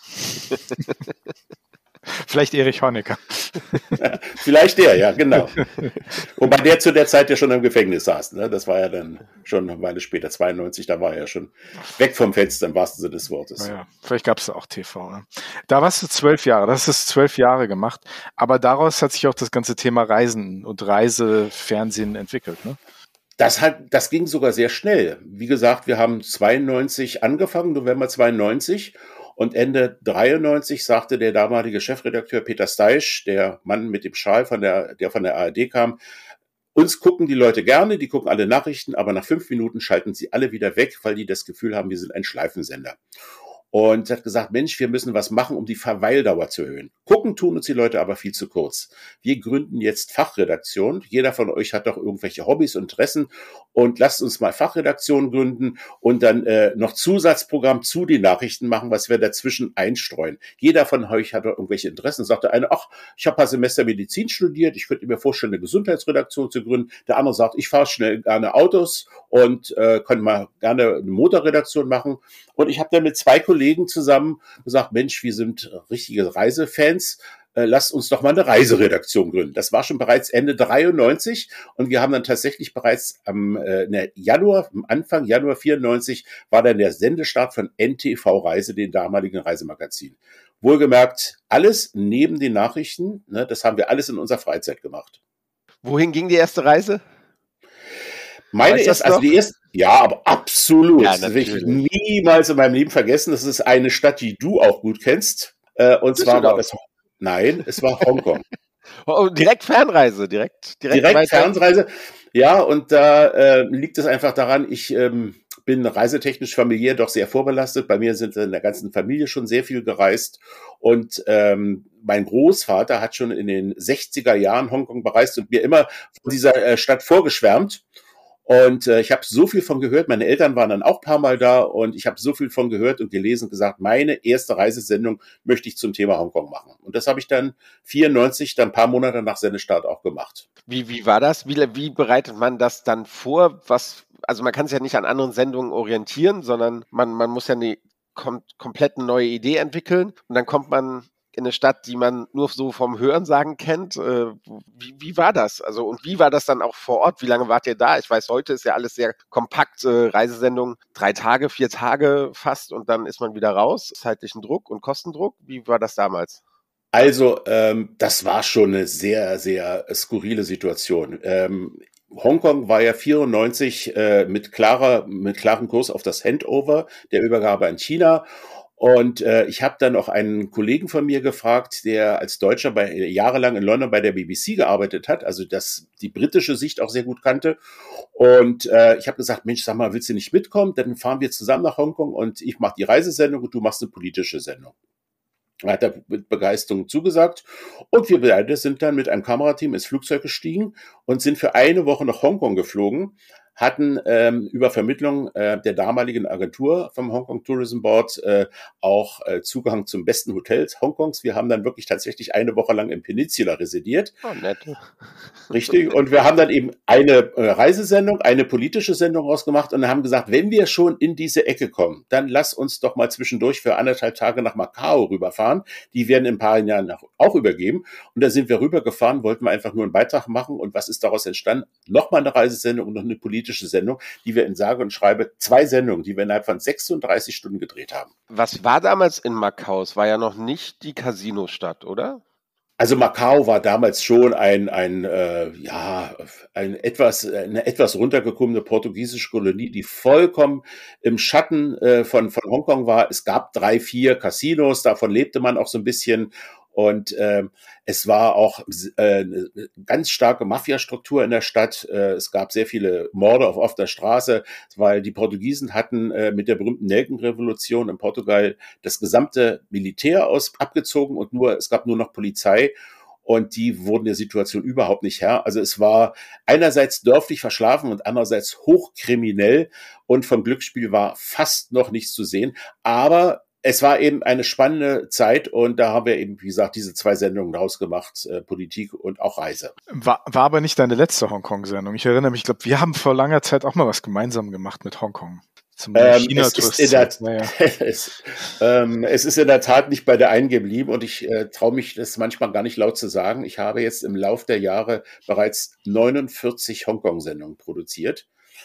[SPEAKER 2] Vielleicht Erich Honecker.
[SPEAKER 4] Vielleicht der, ja, genau. Wobei der zu der Zeit ja schon im Gefängnis saß. Ne? Das war ja dann schon eine Weile später, zweiundneunzig, da war er ja schon weg vom Fenster im wahrsten Sinne des Wortes.
[SPEAKER 2] Naja, vielleicht gab es auch T V. Ne? Da warst du zwölf Jahre, das ist zwölf Jahre gemacht, aber daraus hat sich auch das ganze Thema Reisen und Reisefernsehen entwickelt, ne?
[SPEAKER 4] Das hat, das ging sogar sehr schnell. Wie gesagt, wir haben zweiundneunzig angefangen, November zweiundneunzig. Und Ende dreiundneunzig sagte der damalige Chefredakteur Peter Steisch, der Mann mit dem Schal, von der, der von der A R D kam, uns gucken die Leute gerne, die gucken alle Nachrichten, aber nach fünf Minuten schalten sie alle wieder weg, weil die das Gefühl haben, wir sind ein Schleifensender. Und hat gesagt, Mensch, wir müssen was machen, um die Verweildauer zu erhöhen. Gucken tun uns die Leute aber viel zu kurz. Wir gründen jetzt Fachredaktion. Jeder von euch hat doch irgendwelche Hobbys und Interessen. Und lasst uns mal Fachredaktion gründen und dann äh, noch Zusatzprogramm zu den Nachrichten machen, was wir dazwischen einstreuen. Jeder von euch hat doch irgendwelche Interessen. Sagt der eine, ach, ich habe ein paar Semester Medizin studiert, ich könnte mir vorstellen, eine Gesundheitsredaktion zu gründen. Der andere sagt, ich fahre schnell gerne Autos und äh, könnte mal gerne eine Motorredaktion machen. Und ich habe dann mit zwei Kollegen zusammen gesagt, Mensch, wir sind richtige Reisefans, äh, lasst uns doch mal eine Reiseredaktion gründen. Das war schon bereits Ende dreiundneunzig und wir haben dann tatsächlich bereits am äh, Januar, am Anfang Januar vierundneunzig war dann der Sendestart von N T V Reise, dem damaligen Reisemagazin. Wohlgemerkt, alles neben den Nachrichten, ne, das haben wir alles in unserer Freizeit gemacht.
[SPEAKER 1] Wohin ging die erste Reise?
[SPEAKER 4] Meine erste, also die erste, ja, aber absolut.
[SPEAKER 1] Ja,
[SPEAKER 4] das will ich niemals in meinem Leben vergessen. Das ist eine Stadt, die du auch gut kennst. Äh, und zwar war das, nein, es war Hongkong.
[SPEAKER 1] Oh, direkt Fernreise, direkt, direkt,
[SPEAKER 4] direkt Fernreise. Ja, und da äh, liegt es einfach daran, ich ähm, bin reisetechnisch familiär doch sehr vorbelastet. Bei mir sind in der ganzen Familie schon sehr viel gereist. Und ähm, mein Großvater hat schon in den sechziger Jahren Hongkong bereist und mir immer von dieser äh, Stadt vorgeschwärmt. Und äh, ich habe so viel von gehört, meine Eltern waren dann auch ein paar Mal da und ich habe so viel von gehört und gelesen und gesagt, meine erste Reisesendung möchte ich zum Thema Hongkong machen. Und das habe ich dann vierundneunzig, dann ein paar Monate nach Sendestart auch gemacht.
[SPEAKER 1] Wie, wie war das? Wie, wie bereitet man das dann vor? Was, also man kann sich ja nicht an anderen Sendungen orientieren, sondern man, man muss ja eine kom- komplett neue Idee entwickeln und dann kommt man in eine Stadt, die man nur so vom Hörensagen kennt. Äh, wie, wie war das? Also und wie war das dann auch vor Ort? Wie lange wart ihr da? Ich weiß, heute ist ja alles sehr kompakt, äh, Reisesendung, drei Tage, vier Tage fast und dann ist man wieder raus. Zeitlichen Druck und Kostendruck. Wie war das damals?
[SPEAKER 4] Also, ähm, das war schon eine sehr, sehr skurrile Situation. Ähm, Hongkong war ja vierundneunzig äh, mit klarer, mit klarem Kurs auf das Handover der Übergabe an China. Und äh, ich habe dann auch einen Kollegen von mir gefragt, der als Deutscher bei, jahrelang in London bei der B B C gearbeitet hat, also das die britische Sicht auch sehr gut kannte. Und äh, ich habe gesagt, Mensch, sag mal, willst du nicht mitkommen? Dann fahren wir zusammen nach Hongkong und ich mache die Reisesendung und du machst eine politische Sendung. Hat er mit Begeisterung zugesagt. Und wir beide sind dann mit einem Kamerateam ins Flugzeug gestiegen und sind für eine Woche nach Hongkong geflogen, hatten ähm, über Vermittlung äh, der damaligen Agentur vom Hong Kong Tourism Board äh, auch äh, Zugang zum besten Hotels Hongkongs. Wir haben dann wirklich tatsächlich eine Woche lang im Peninsula residiert.
[SPEAKER 1] Oh, nett.
[SPEAKER 4] Richtig. Und wir haben dann eben eine äh, Reisesendung, eine politische Sendung rausgemacht und haben gesagt, wenn wir schon in diese Ecke kommen, dann lass uns doch mal zwischendurch für anderthalb Tage nach Macau rüberfahren. Die werden in ein paar Jahren nach, auch übergeben. Und da sind wir rübergefahren, wollten wir einfach nur einen Beitrag machen. Und was ist daraus entstanden? Nochmal eine Reisesendung und noch eine politische Sendung, die wir in sage und schreibe, zwei Sendungen, die wir innerhalb von sechsunddreißig Stunden gedreht haben.
[SPEAKER 1] Was war damals in Macau? Es war ja noch nicht die Casinostadt, oder?
[SPEAKER 4] Also Macau war damals schon ein, ein äh, ja, ein etwas, eine etwas runtergekommene portugiesische Kolonie, die vollkommen im Schatten äh, von, von Hongkong war. Es gab drei, vier Casinos, davon lebte man auch so ein bisschen. Und äh, es war auch äh, eine ganz starke Mafia-Struktur in der Stadt. Äh, es gab sehr viele Morde auf offener Straße, weil die Portugiesen hatten äh, mit der berühmten Nelkenrevolution in Portugal das gesamte Militär aus abgezogen und nur es gab nur noch Polizei. Und die wurden der Situation überhaupt nicht Herr. Also es war einerseits dörflich verschlafen und andererseits hochkriminell. Und vom Glücksspiel war fast noch nichts zu sehen. Aber es war eben eine spannende Zeit und da haben wir eben, wie gesagt, diese zwei Sendungen rausgemacht, äh, Politik und auch Reise.
[SPEAKER 2] War, war aber nicht deine letzte Hongkong-Sendung. Ich erinnere mich, ich glaube, wir haben vor langer Zeit auch mal was gemeinsam gemacht mit Hongkong. Zum
[SPEAKER 4] Ähm,
[SPEAKER 2] China
[SPEAKER 4] es, ist in der, naja. es, ähm, es ist in der Tat nicht bei der einen geblieben und ich äh, traue mich das manchmal gar nicht laut zu sagen. Ich habe jetzt im Lauf der Jahre bereits neunundvierzig Hongkong-Sendungen produziert.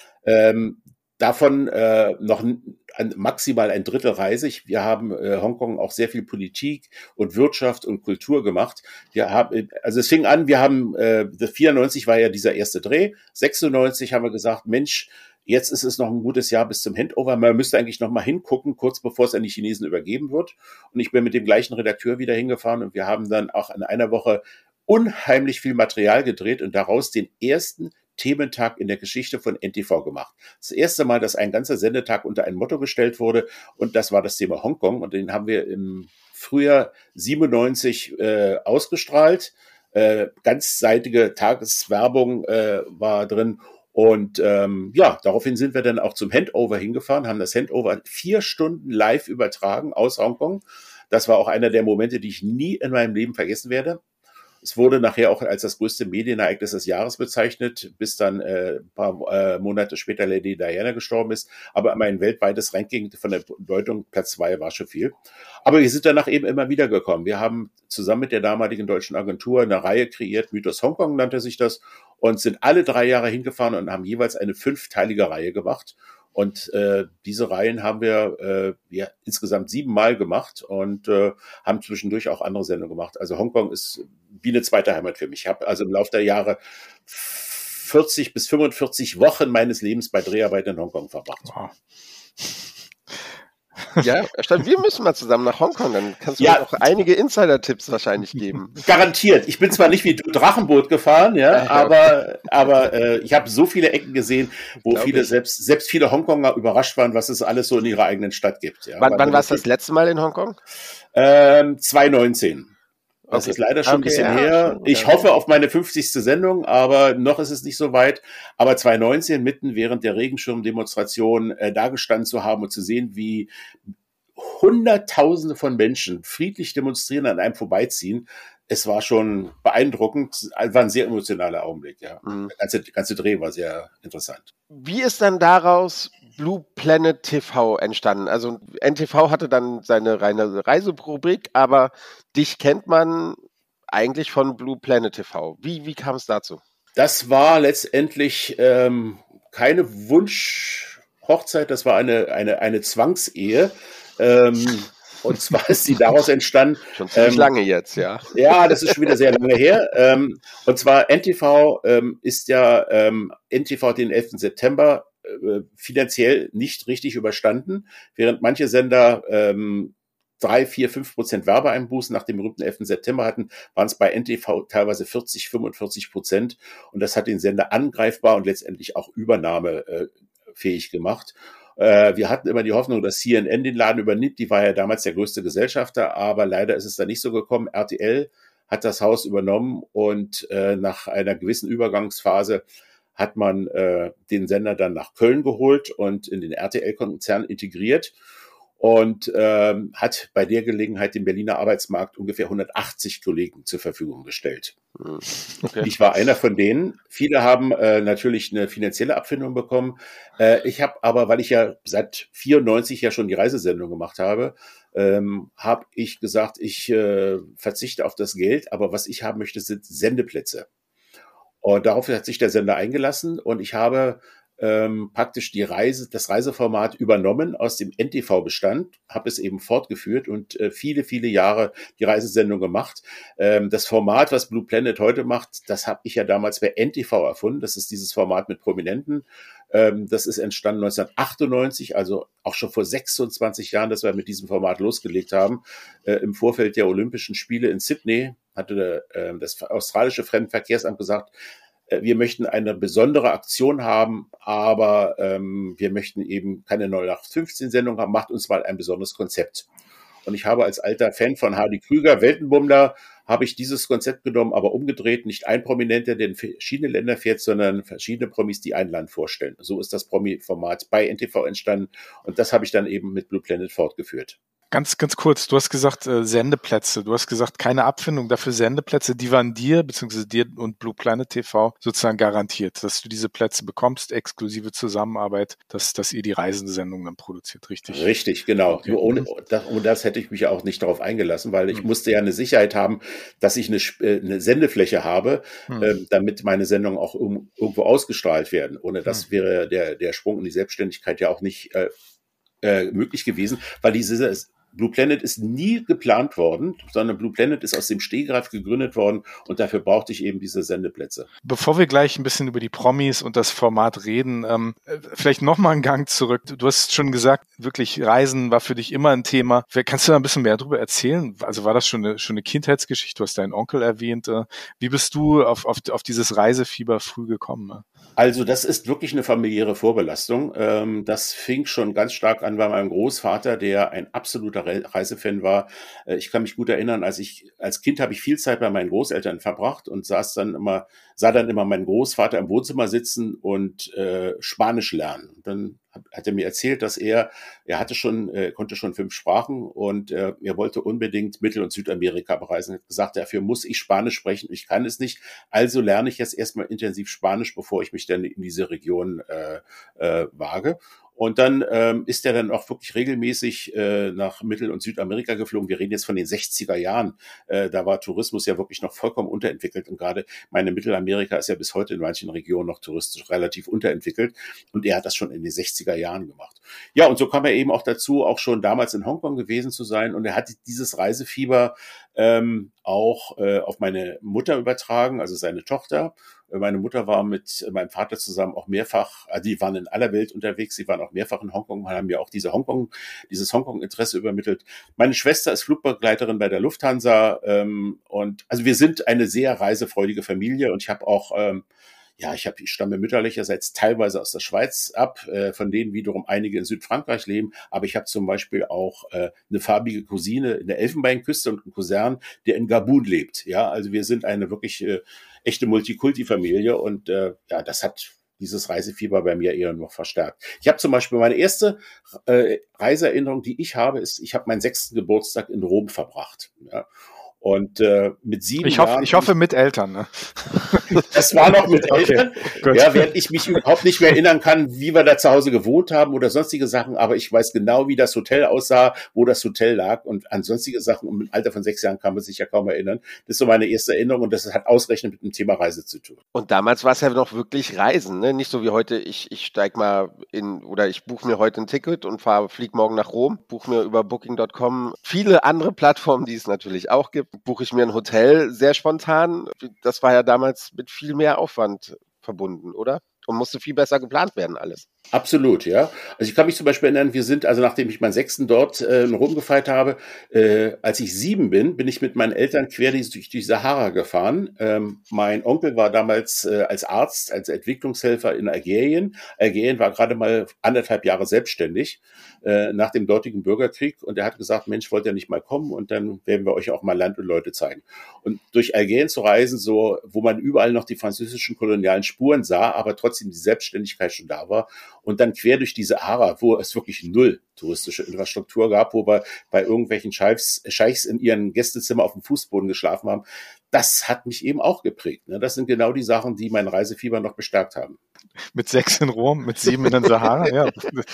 [SPEAKER 4] Ähm, Davon äh, noch ein, maximal ein Drittel Reise. Ich, wir haben äh, Hongkong auch sehr viel Politik und Wirtschaft und Kultur gemacht. Wir haben, also es fing an, wir haben, äh, vierundneunzig war ja dieser erste Dreh, sechsundneunzig haben wir gesagt, Mensch, jetzt ist es noch ein gutes Jahr bis zum Handover. Man müsste eigentlich noch mal hingucken, kurz bevor es an die Chinesen übergeben wird. Und ich bin mit dem gleichen Redakteur wieder hingefahren und wir haben dann auch in einer Woche unheimlich viel Material gedreht und daraus den ersten Thementag in der Geschichte von N T V gemacht. Das erste Mal, dass ein ganzer Sendetag unter ein Motto gestellt wurde und das war das Thema Hongkong und den haben wir im Frühjahr siebenundneunzig äh, ausgestrahlt. Äh, ganzseitige Tageswerbung äh, war drin und ähm, ja, daraufhin sind wir dann auch zum Handover hingefahren, haben das Handover vier Stunden live übertragen aus Hongkong. Das war auch einer der Momente, die ich nie in meinem Leben vergessen werde. Es wurde nachher auch als das größte Medienereignis des Jahres bezeichnet, bis dann äh, ein paar äh, Monate später Lady Diana gestorben ist. Aber mein weltweites Ranking von der Bedeutung Platz zwei war schon viel. Aber wir sind danach eben immer wieder gekommen. Wir haben zusammen mit der damaligen deutschen Agentur eine Reihe kreiert, Mythos Hongkong nannte sich das, und sind alle drei Jahre hingefahren und haben jeweils eine fünfteilige Reihe gemacht. Und äh, diese Reihen haben wir äh, ja, insgesamt siebenmal gemacht und äh, haben zwischendurch auch andere Sendungen gemacht. Also Hongkong ist wie eine zweite Heimat für mich. Ich habe also im Laufe der Jahre vierzig bis fünfundvierzig Wochen meines Lebens bei Dreharbeiten in Hongkong verbracht.
[SPEAKER 2] Wow.
[SPEAKER 1] Ja, wir müssen mal zusammen nach Hongkong, dann kannst du
[SPEAKER 4] ja.
[SPEAKER 1] mir auch einige Insider-Tipps wahrscheinlich geben.
[SPEAKER 4] Garantiert. Ich bin zwar nicht wie du Drachenboot gefahren, ja, aber, aber äh, ich habe so viele Ecken gesehen, wo Glaub viele, ich. selbst selbst viele Hongkonger überrascht waren, was es alles so in ihrer eigenen Stadt gibt. Ja.
[SPEAKER 1] Wann, wann warst du das letzte Mal in Hongkong?
[SPEAKER 4] Ähm, zwanzig neunzehn. Das
[SPEAKER 1] Okay.
[SPEAKER 4] ist leider schon
[SPEAKER 1] okay,
[SPEAKER 4] ein bisschen
[SPEAKER 1] ja,
[SPEAKER 4] her. Ich ja. hoffe auf meine fünfzigste Sendung, aber noch ist es nicht so weit. Aber zwanzig neunzehn, mitten während der Regenschirmdemonstration, äh, da gestanden zu haben und zu sehen, wie Hunderttausende von Menschen friedlich demonstrieren, an einem vorbeiziehen. Es war schon beeindruckend, war ein sehr emotionaler Augenblick. Ja. Mhm. Der ganze, der ganze Dreh war sehr interessant.
[SPEAKER 1] Wie ist dann daraus Blue Planet T V entstanden? Also N T V hatte dann seine reine Reiserubrik, aber dich kennt man eigentlich von Blue Planet T V. Wie, wie kam es dazu?
[SPEAKER 4] Das war letztendlich ähm, keine Wunschhochzeit, das war eine, eine, eine Zwangsehe. Ähm, und zwar ist sie daraus entstanden.
[SPEAKER 1] Schon ziemlich
[SPEAKER 4] ähm,
[SPEAKER 1] lange jetzt, ja.
[SPEAKER 4] Ja, das ist schon wieder sehr lange her. Ähm, und zwar N T V ähm, ist ja, ähm, N T V hat den elften September äh, finanziell nicht richtig überstanden, während manche Sender ähm, drei, vier, fünf Prozent Werbeeinbußen nach dem berühmten elften September hatten, waren es bei N T V teilweise vierzig, fünfundvierzig Prozent. Und das hat den Sender angreifbar und letztendlich auch übernahmefähig gemacht. Äh, wir hatten immer die Hoffnung, dass C N N den Laden übernimmt. Die war ja damals der größte Gesellschafter, aber leider ist es da nicht so gekommen. R T L hat das Haus übernommen und äh, nach einer gewissen Übergangsphase hat man äh, den Sender dann nach Köln geholt und in den R T L-Konzern integriert und ähm, hat bei der Gelegenheit dem Berliner Arbeitsmarkt ungefähr hundertachtzig Kollegen zur Verfügung gestellt. Okay. Ich war einer von denen. Viele haben äh, natürlich eine finanzielle Abfindung bekommen. Äh, ich habe aber, weil ich ja seit vierundneunzig ja schon die Reisesendung gemacht habe, ähm, habe ich gesagt, ich äh, verzichte auf das Geld, aber was ich haben möchte, sind Sendeplätze. Und darauf hat sich der Sender eingelassen und ich habe ähm, praktisch die Reise, das Reiseformat übernommen aus dem N T V-Bestand, habe es eben fortgeführt und äh, viele, viele Jahre die Reisesendung gemacht. Ähm, das Format, was Blue Planet heute macht, das habe ich ja damals bei N T V erfunden. Das ist dieses Format mit Prominenten. Ähm, das ist entstanden neunzehnhundertachtundneunzig, also auch schon vor sechsundzwanzig Jahren, dass wir mit diesem Format losgelegt haben. Äh, im Vorfeld der Olympischen Spiele in Sydney hatte äh, das australische Fremdenverkehrsamt gesagt, wir möchten eine besondere Aktion haben, aber ähm, wir möchten eben keine null acht fünfzehn Sendung haben, macht uns mal ein besonderes Konzept. Und ich habe als alter Fan von Hardy Krüger, Weltenbummler, habe ich dieses Konzept genommen, aber umgedreht, nicht ein Prominenter, der in verschiedene Länder fährt, sondern verschiedene Promis, die ein Land vorstellen. So ist das Promi-Format bei N T V entstanden und das habe ich dann eben mit Blue Planet fortgeführt.
[SPEAKER 2] Ganz, ganz kurz, du hast gesagt äh, Sendeplätze, du hast gesagt keine Abfindung, dafür Sendeplätze, die waren dir, beziehungsweise dir und Blue Planet T V sozusagen garantiert, dass du diese Plätze bekommst, exklusive Zusammenarbeit, dass, dass ihr die Reisensendung dann produziert, richtig?
[SPEAKER 4] Richtig, genau.
[SPEAKER 2] Okay.
[SPEAKER 4] Nur ohne das, ohne das hätte ich mich ja auch nicht darauf eingelassen, weil ich hm. musste ja eine Sicherheit haben, dass ich eine, eine Sendefläche habe, hm. äh, damit meine Sendungen auch um, irgendwo ausgestrahlt werden. Ohne das hm. wäre der, der Sprung in die Selbstständigkeit ja auch nicht äh, äh, möglich gewesen, weil diese Blue Planet ist nie geplant worden, sondern Blue Planet ist aus dem Stegreif gegründet worden und dafür brauchte ich eben diese Sendeplätze.
[SPEAKER 2] Bevor wir gleich ein bisschen über die Promis und das Format reden, ähm, vielleicht nochmal einen Gang zurück. Du hast schon gesagt, wirklich Reisen war für dich immer ein Thema. Kannst du da ein bisschen mehr darüber erzählen? Also war das schon eine, schon eine Kindheitsgeschichte? Du hast deinen Onkel erwähnt. Wie bist du auf, auf, auf dieses Reisefieber früh gekommen?
[SPEAKER 4] Also das ist wirklich eine familiäre Vorbelastung. Das fing schon ganz stark an bei meinem Großvater, der ein absoluter Reisefan war. Ich kann mich gut erinnern, als ich als Kind habe ich viel Zeit bei meinen Großeltern verbracht und saß dann immer, sah dann immer meinen Großvater im Wohnzimmer sitzen und äh, Spanisch lernen. Und dann hat er mir erzählt, dass er, er hatte schon, äh, konnte schon fünf Sprachen und äh, er wollte unbedingt Mittel- und Südamerika bereisen. Er hat gesagt, dafür muss ich Spanisch sprechen. Ich kann es nicht. Also lerne ich jetzt erstmal intensiv Spanisch, bevor ich mich dann in diese Region äh, äh, wage. Und dann ähm, ist er dann auch wirklich regelmäßig äh, nach Mittel- und Südamerika geflogen. Wir reden jetzt von den sechziger Jahren. Äh, da war Tourismus ja wirklich noch vollkommen unterentwickelt. Und gerade meine Mittelamerika ist ja bis heute in manchen Regionen noch touristisch relativ unterentwickelt. Und er hat das schon in den sechziger Jahren gemacht. Ja, und so kam er eben auch dazu, auch schon damals in Hongkong gewesen zu sein. Und er hat dieses Reisefieber ähm, auch äh, auf meine Mutter übertragen, also seine Tochter. Meine Mutter war mit meinem Vater zusammen auch mehrfach, also die waren in aller Welt unterwegs, sie waren auch mehrfach in Hongkong und haben mir auch diese Hongkong, dieses Hongkong-Interesse übermittelt. Meine Schwester ist Flugbegleiterin bei der Lufthansa ähm, und also wir sind eine sehr reisefreudige Familie und ich habe auch ähm, Ja, ich habe, ich stamme mütterlicherseits teilweise aus der Schweiz ab, äh, von denen wiederum einige in Südfrankreich leben. Aber ich habe zum Beispiel auch äh, eine farbige Cousine in der Elfenbeinküste und einen Cousin, der in Gabun lebt. Ja, also wir sind eine wirklich äh, echte Multikulti-Familie und äh, ja, das hat dieses Reisefieber bei mir eher noch verstärkt. Ich habe zum Beispiel meine erste äh, Reiseerinnerung, die ich habe, ist, ich habe meinen sechsten Geburtstag in Rom verbracht. Ja. Und äh, mit sieben
[SPEAKER 2] ich hoffe,
[SPEAKER 4] Jahren...
[SPEAKER 2] Ich hoffe mit Eltern, ne?
[SPEAKER 4] Das war noch mit Eltern.
[SPEAKER 2] Okay,
[SPEAKER 4] ja, während ich mich überhaupt nicht mehr erinnern kann, wie wir da zu Hause gewohnt haben oder sonstige Sachen, aber ich weiß genau, wie das Hotel aussah, wo das Hotel lag und an sonstige Sachen. Und im Alter von sechs Jahren kann man sich ja kaum erinnern. Das ist so meine erste Erinnerung und das hat ausgerechnet mit dem Thema Reise zu tun.
[SPEAKER 1] Und damals war es ja noch wirklich Reisen, ne? Nicht so wie heute, ich, ich steig mal in, oder ich buche mir heute ein Ticket und fahre, fliege morgen nach Rom, buche mir über Booking Punkt com viele andere Plattformen, die es natürlich auch gibt, buche ich mir ein Hotel sehr spontan. Das war ja damals mit viel mehr Aufwand verbunden, oder? Und musste viel besser geplant werden, alles.
[SPEAKER 4] Absolut, ja. Also ich kann mich zum Beispiel erinnern, wir sind, also nachdem ich meinen Sechsten dort äh, in Rom gefeiert habe, äh, als ich sieben bin, bin ich mit meinen Eltern quer durch, durch die Sahara gefahren. Ähm, mein Onkel war damals äh, als Arzt, als Entwicklungshelfer in Algerien. Algerien war gerade mal anderthalb Jahre selbstständig äh, nach dem dortigen Bürgerkrieg und er hat gesagt, Mensch, wollt ihr nicht mal kommen und dann werden wir euch auch mal Land und Leute zeigen. Und durch Algerien zu reisen, so wo man überall noch die französischen kolonialen Spuren sah, aber trotzdem die Selbstständigkeit schon da war, und dann quer durch die Sahara, wo es wirklich null touristische Infrastruktur gab, wo wir bei irgendwelchen Scheichs, Scheichs in ihren Gästezimmer auf dem Fußboden geschlafen haben. Das hat mich eben auch geprägt. Das sind genau die Sachen, die mein Reisefieber noch bestärkt haben.
[SPEAKER 2] Mit sechs in Rom, mit sieben in den Sahara, ja.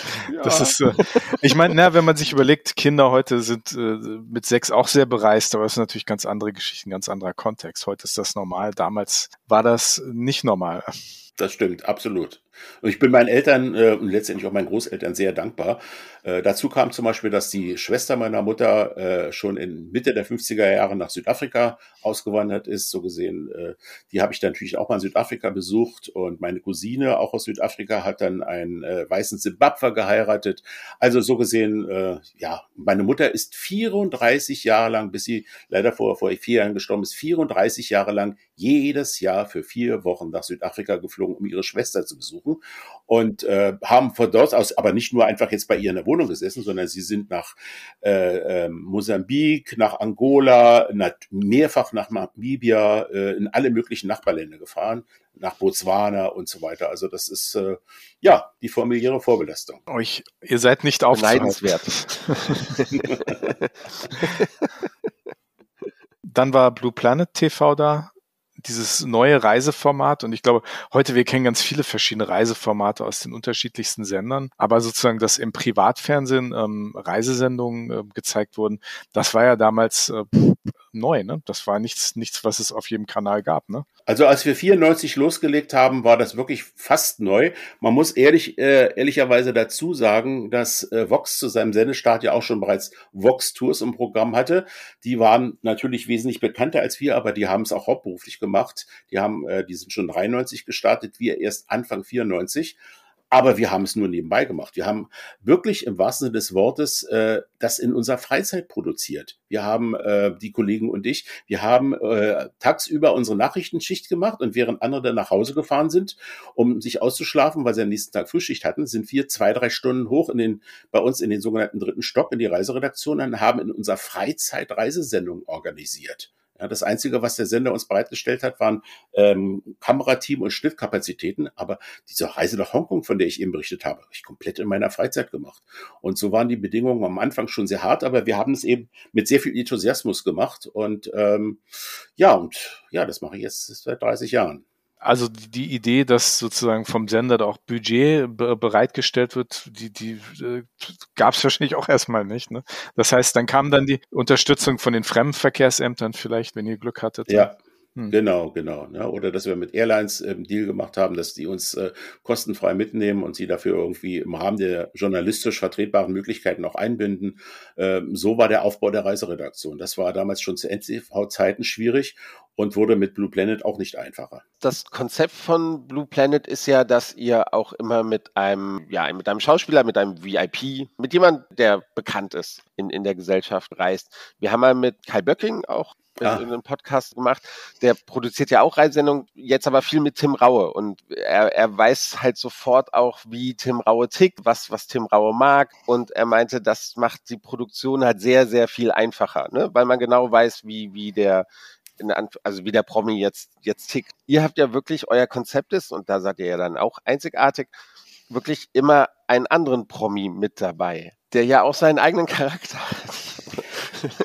[SPEAKER 2] Das ist, äh, ich meine, na, wenn man sich überlegt, Kinder heute sind äh, mit sechs auch sehr bereist, aber es sind natürlich ganz andere Geschichten, ganz anderer Kontext. Heute ist das normal, damals war das nicht normal.
[SPEAKER 4] Das stimmt, absolut. Und ich bin meinen Eltern äh, und letztendlich auch meinen Großeltern sehr dankbar. Äh, dazu kam zum Beispiel, dass die Schwester meiner Mutter äh, schon in Mitte der fünfziger Jahre nach Südafrika ausgewandert ist. So gesehen, äh, die habe ich dann natürlich auch mal in Südafrika besucht. Und meine Cousine, auch aus Südafrika, hat dann einen äh, weißen Simbabwer geheiratet. Also so gesehen, äh, ja, meine Mutter ist vierunddreißig Jahre lang, bis sie leider vor, vor vier Jahren gestorben ist, vierunddreißig Jahre lang jedes Jahr für vier Wochen nach Südafrika geflogen, um ihre Schwester zu besuchen. Und äh, haben von dort aus aber nicht nur einfach jetzt bei ihr in der Wohnung gesessen, sondern sie sind nach äh, äh, Mosambik, nach Angola, nach, mehrfach nach Namibia, äh, in alle möglichen Nachbarländer gefahren, nach Botswana und so weiter. Also das ist äh, ja die familiäre Vorbelastung.
[SPEAKER 2] Euch, ihr seid nicht aufzuhalten. Dann war Blue Planet T V da. Dieses neue Reiseformat und ich glaube, heute wir kennen ganz viele verschiedene Reiseformate aus den unterschiedlichsten Sendern, aber sozusagen, dass im Privatfernsehen ähm, Reisesendungen äh, gezeigt wurden, das war ja damals äh, neu, ne? Das war nichts, nichts, was es auf jedem Kanal gab, ne?
[SPEAKER 4] Also als wir vierundneunzig losgelegt haben, war das wirklich fast neu. Man muss ehrlich, äh, ehrlicherweise dazu sagen, dass äh, Vox zu seinem Sendestart ja auch schon bereits Vox Tours im Programm hatte. Die waren natürlich wesentlich bekannter als wir, aber die haben es auch hauptberuflich gemacht. Die haben, äh, die sind schon dreiundneunzig gestartet, wir erst Anfang vierundneunzig. Aber wir haben es nur nebenbei gemacht. Wir haben wirklich im wahrsten Sinne des Wortes äh, das in unserer Freizeit produziert. Wir haben, äh, die Kollegen und ich, wir haben äh, tagsüber unsere Nachrichtenschicht gemacht und während andere dann nach Hause gefahren sind, um sich auszuschlafen, weil sie am nächsten Tag Frühschicht hatten, sind wir zwei, drei Stunden hoch in den, bei uns in den sogenannten dritten Stock in die Reiseredaktion und haben in unserer Freizeit Reisesendungen organisiert. Ja, das Einzige, was der Sender uns bereitgestellt hat, waren ähm, Kamerateam und Schnittkapazitäten. Aber diese Reise nach Hongkong, von der ich eben berichtet habe, habe ich komplett in meiner Freizeit gemacht. Und so waren die Bedingungen am Anfang schon sehr hart, aber wir haben es eben mit sehr viel Enthusiasmus gemacht. Und ähm, ja, und ja, das mache ich jetzt seit dreißig Jahren.
[SPEAKER 2] Also die Idee, dass sozusagen vom Sender da auch Budget be- bereitgestellt wird, die, die äh, gab es wahrscheinlich auch erstmal nicht. Ne? Das heißt, dann kam dann die Unterstützung von den Fremdenverkehrsämtern vielleicht, wenn ihr Glück hattet.
[SPEAKER 4] Ja.
[SPEAKER 2] Hm.
[SPEAKER 4] Genau, genau. Ne? Oder dass wir mit Airlines einen Deal gemacht haben, dass die uns äh, kostenfrei mitnehmen und sie dafür irgendwie im Rahmen der journalistisch vertretbaren Möglichkeiten auch einbinden. Ähm, so war der Aufbau der Reiseredaktion. Das war damals schon zu N T V-Zeiten schwierig und wurde mit Blue Planet auch nicht einfacher.
[SPEAKER 1] Das Konzept von Blue Planet ist ja, dass ihr auch immer mit einem, ja, mit einem Schauspieler, mit einem V I P, mit jemandem, der bekannt ist in, in der Gesellschaft reist. Wir haben mal mit Kai Böcking auch in, ah. in einem Podcast gemacht. Der produziert ja auch Reisesendungen, jetzt aber viel mit Tim Raue. Und er, er weiß halt sofort auch, wie Tim Raue tickt, was, was Tim Raue mag. Und er meinte, das macht die Produktion halt sehr, sehr viel einfacher, ne? Weil man genau weiß, wie, wie der also wie der Promi jetzt, jetzt tickt. Ihr habt ja wirklich, euer Konzept ist, und da seid ihr ja dann auch einzigartig, wirklich immer einen anderen Promi mit dabei, der ja auch seinen eigenen Charakter hat.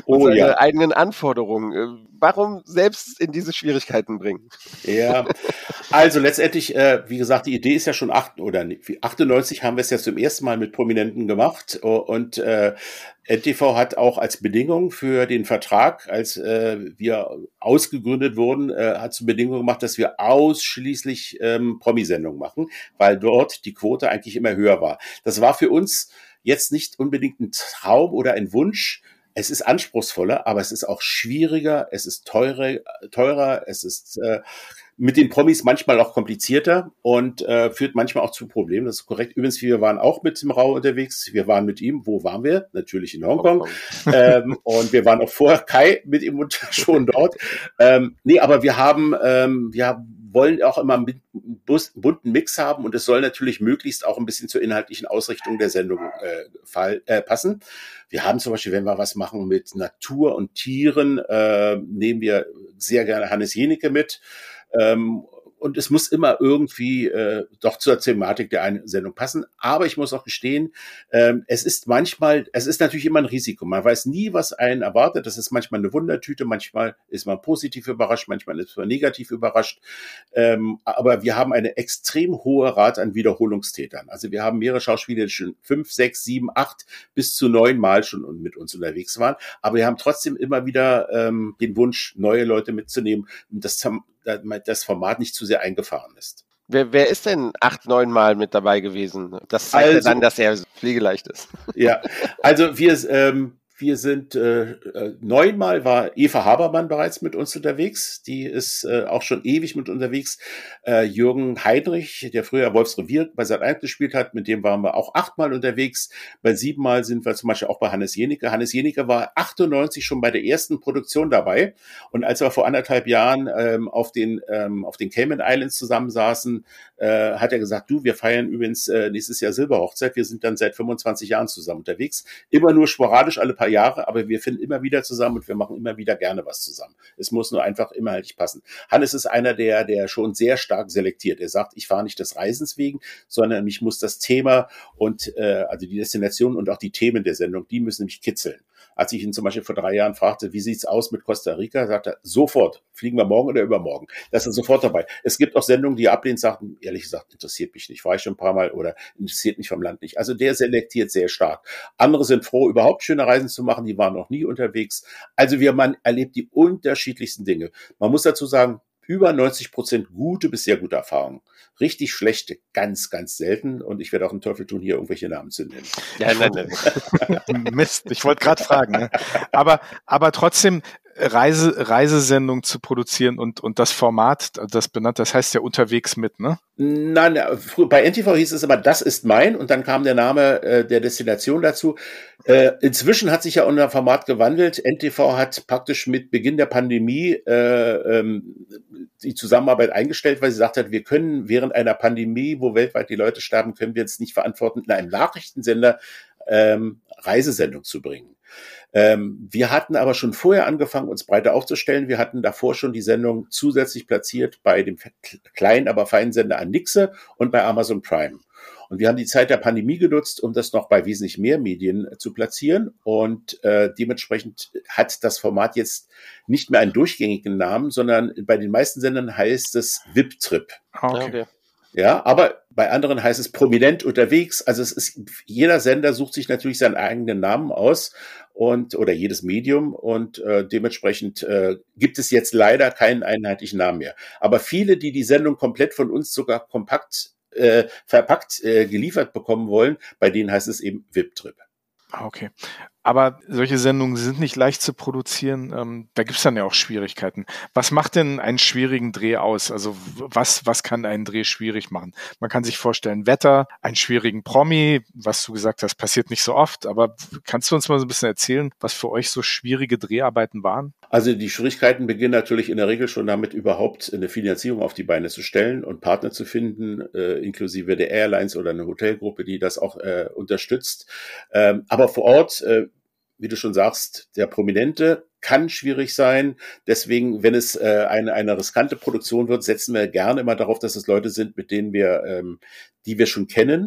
[SPEAKER 1] und
[SPEAKER 4] Oh
[SPEAKER 1] seine
[SPEAKER 4] ja.
[SPEAKER 1] eigenen Anforderungen. Äh, Warum selbst in diese Schwierigkeiten bringen?
[SPEAKER 4] Ja, also letztendlich, äh, wie gesagt, die Idee ist ja schon acht oder nee, wie- achtundneunzig haben wir es ja zum ersten Mal mit Prominenten gemacht o- und äh, N T V hat auch als Bedingung für den Vertrag, als äh, wir ausgegründet wurden, äh, hat zur Bedingung gemacht, dass wir ausschließlich ähm, Promisendungen machen, weil dort die Quote eigentlich immer höher war. Das war für uns jetzt nicht unbedingt ein Traum oder ein Wunsch. Es ist anspruchsvoller, aber es ist auch schwieriger, es ist teurer, teurer, es ist äh, mit den Promis manchmal auch komplizierter und äh, führt manchmal auch zu Problemen. Das ist korrekt. Übrigens, wir waren auch mit dem Rau unterwegs. Wir waren mit ihm. Wo waren wir? Natürlich in Hongkong.
[SPEAKER 1] Hongkong.
[SPEAKER 4] ähm, und wir waren auch vorher Kai mit ihm und schon dort. Ähm, nee, aber wir haben, ähm, wir wollen auch immer einen bus- bunten Mix haben und es soll natürlich möglichst auch ein bisschen zur inhaltlichen Ausrichtung der Sendung äh, fall, äh, passen. Wir haben zum Beispiel, wenn wir was machen mit Natur und Tieren, äh, nehmen wir sehr gerne Hannes Jenecke mit. Ähm, und es muss immer irgendwie äh, doch zur Thematik der einen Sendung passen. Aber ich muss auch gestehen, ähm, es ist manchmal, es ist natürlich immer ein Risiko. Man weiß nie, was einen erwartet. Das ist manchmal eine Wundertüte, manchmal ist man positiv überrascht, manchmal ist man negativ überrascht. Ähm, aber wir haben eine extrem hohe Rate an Wiederholungstätern. Also wir haben mehrere Schauspieler, die schon fünf, sechs, sieben, acht bis zu neun Mal schon mit uns unterwegs waren. Aber wir haben trotzdem immer wieder ähm, den Wunsch, neue Leute mitzunehmen und das das Format nicht zu sehr eingefahren ist.
[SPEAKER 1] Wer, wer ist denn acht, neun Mal mit dabei gewesen? Das zeigt ja
[SPEAKER 4] Also,
[SPEAKER 1] dann, dass er pflegeleicht ist.
[SPEAKER 4] Ja, also wir, ähm, wir sind äh, äh, neunmal war Eva Habermann bereits mit uns unterwegs. Die ist äh, auch schon ewig mit unterwegs. Äh, Jürgen Heinrich, der früher Wolfsrevier bei Sat eins gespielt hat, mit dem waren wir auch achtmal unterwegs. Bei siebenmal sind wir zum Beispiel auch bei Hannes Jenecke. Hannes Jenecke war achtundneunzig schon bei der ersten Produktion dabei. Und als wir vor anderthalb Jahren ähm, auf den ähm, auf den Cayman Islands zusammensaßen, äh, hat er gesagt, du, wir feiern übrigens äh, nächstes Jahr Silberhochzeit. Wir sind dann seit fünfundzwanzig Jahren zusammen unterwegs. Immer nur sporadisch alle paar Jahre, aber wir finden immer wieder zusammen und wir machen immer wieder gerne was zusammen. Es muss nur einfach inhaltlich passen. Hannes ist einer, der der schon sehr stark selektiert. Er sagt, ich fahre nicht des Reisens wegen, sondern mich muss das Thema und äh, also die Destination und auch die Themen der Sendung, die müssen mich kitzeln. Als ich ihn zum Beispiel vor drei Jahren fragte, wie sieht's aus mit Costa Rica, sagte er, sofort, fliegen wir morgen oder übermorgen. Das ist sofort dabei. Es gibt auch Sendungen, die er ablehnt, sagten, ehrlich gesagt, interessiert mich nicht, war ich schon ein paar Mal oder interessiert mich vom Land nicht. Also der selektiert sehr stark. Andere sind froh, überhaupt schöne Reisen zu machen, die waren noch nie unterwegs. Also wir, man erlebt die unterschiedlichsten Dinge. Man muss dazu sagen, über neunzig Prozent gute bis sehr gute Erfahrungen. Richtig schlechte, ganz, ganz selten. Und ich werde auch einen Teufel tun, hier irgendwelche Namen zu nennen.
[SPEAKER 1] Ja, nein, nein.
[SPEAKER 2] Mist, ich wollte gerade fragen. Ne? Aber, aber trotzdem, Reise, Reisesendung zu produzieren und, und das Format, das benannt, das heißt ja unterwegs mit, ne?
[SPEAKER 4] Nein, bei N T V hieß es immer, das ist mein, und dann kam der Name äh, der Destination dazu. Äh, inzwischen hat sich ja unser Format gewandelt. N T V hat praktisch mit Beginn der Pandemie äh, ähm, die Zusammenarbeit eingestellt, weil sie gesagt hat, wir können während einer Pandemie, wo weltweit die Leute sterben, können wir jetzt nicht verantworten, in einem Nachrichtensender ähm, Reisesendung zu bringen. Ähm, wir hatten aber schon vorher angefangen, uns breiter aufzustellen. Wir hatten davor schon die Sendung zusätzlich platziert bei dem kleinen, aber feinen Sender Anixe und bei Amazon Prime. Und wir haben die Zeit der Pandemie genutzt, um das noch bei wesentlich mehr Medien zu platzieren. Und äh, dementsprechend hat das Format jetzt nicht mehr einen durchgängigen Namen, sondern bei den meisten Sendern heißt es V I P-Trip.
[SPEAKER 2] Okay.
[SPEAKER 1] Okay.
[SPEAKER 4] Ja, aber bei anderen heißt es prominent unterwegs. Also es ist, jeder Sender sucht sich natürlich seinen eigenen Namen aus und oder jedes Medium und äh, dementsprechend äh, gibt es jetzt leider keinen einheitlichen Namen mehr. Aber viele, die die Sendung komplett von uns sogar kompakt äh, verpackt äh, geliefert bekommen wollen, bei denen heißt es eben V I P-Trip.
[SPEAKER 2] Okay. Aber solche Sendungen sind nicht leicht zu produzieren. Ähm, da gibt's dann ja auch Schwierigkeiten. Was macht denn einen schwierigen Dreh aus? Also was, was kann einen Dreh schwierig machen? Man kann sich vorstellen, Wetter, einen schwierigen Promi, was du gesagt hast, passiert nicht so oft. Aber kannst du uns mal so ein bisschen erzählen, was für euch so schwierige Dreharbeiten waren?
[SPEAKER 4] Also die Schwierigkeiten beginnen natürlich in der Regel schon damit, überhaupt eine Finanzierung auf die Beine zu stellen und Partner zu finden, äh, inklusive der Airlines oder eine Hotelgruppe, die das auch äh, unterstützt. Ähm, aber vor Ort, äh, wie du schon sagst, der Prominente kann schwierig sein. Deswegen, wenn es äh, eine, eine riskante Produktion wird, setzen wir gerne immer darauf, dass es Leute sind, mit denen wir, ähm, die wir schon kennen.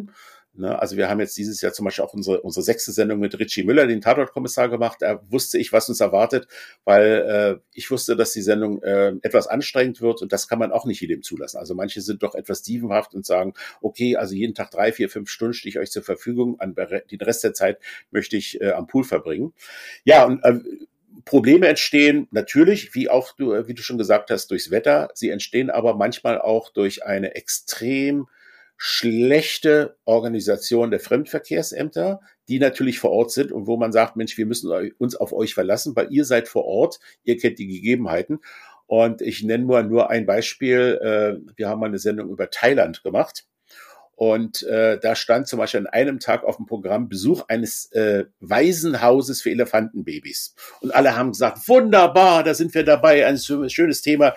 [SPEAKER 4] Ne? Also wir haben jetzt dieses Jahr zum Beispiel auch unsere, unsere sechste Sendung mit Richie Müller, den Tatortkommissar, gemacht. Da wusste ich, was uns erwartet, weil äh, ich wusste, dass die Sendung äh, etwas anstrengend wird und das kann man auch nicht jedem zulassen. Also manche sind doch etwas dievenhaft und sagen, okay, also jeden Tag drei, vier, fünf Stunden stehe ich euch zur Verfügung, an den Rest der Zeit möchte ich äh, am Pool verbringen. Ja, und äh, Probleme entstehen natürlich, wie auch du, wie du schon gesagt hast, durchs Wetter. Sie entstehen aber manchmal auch durch eine extrem schlechte Organisation der Fremdenverkehrsämter, die natürlich vor Ort sind und wo man sagt, Mensch, wir müssen uns auf euch verlassen, weil ihr seid vor Ort, ihr kennt die Gegebenheiten. Und ich nenne nur, nur ein Beispiel. Wir haben mal eine Sendung über Thailand gemacht. Und äh, da stand zum Beispiel an einem Tag auf dem Programm Besuch eines äh, Waisenhauses für Elefantenbabys. Und alle haben gesagt, wunderbar, da sind wir dabei, ein schönes Thema.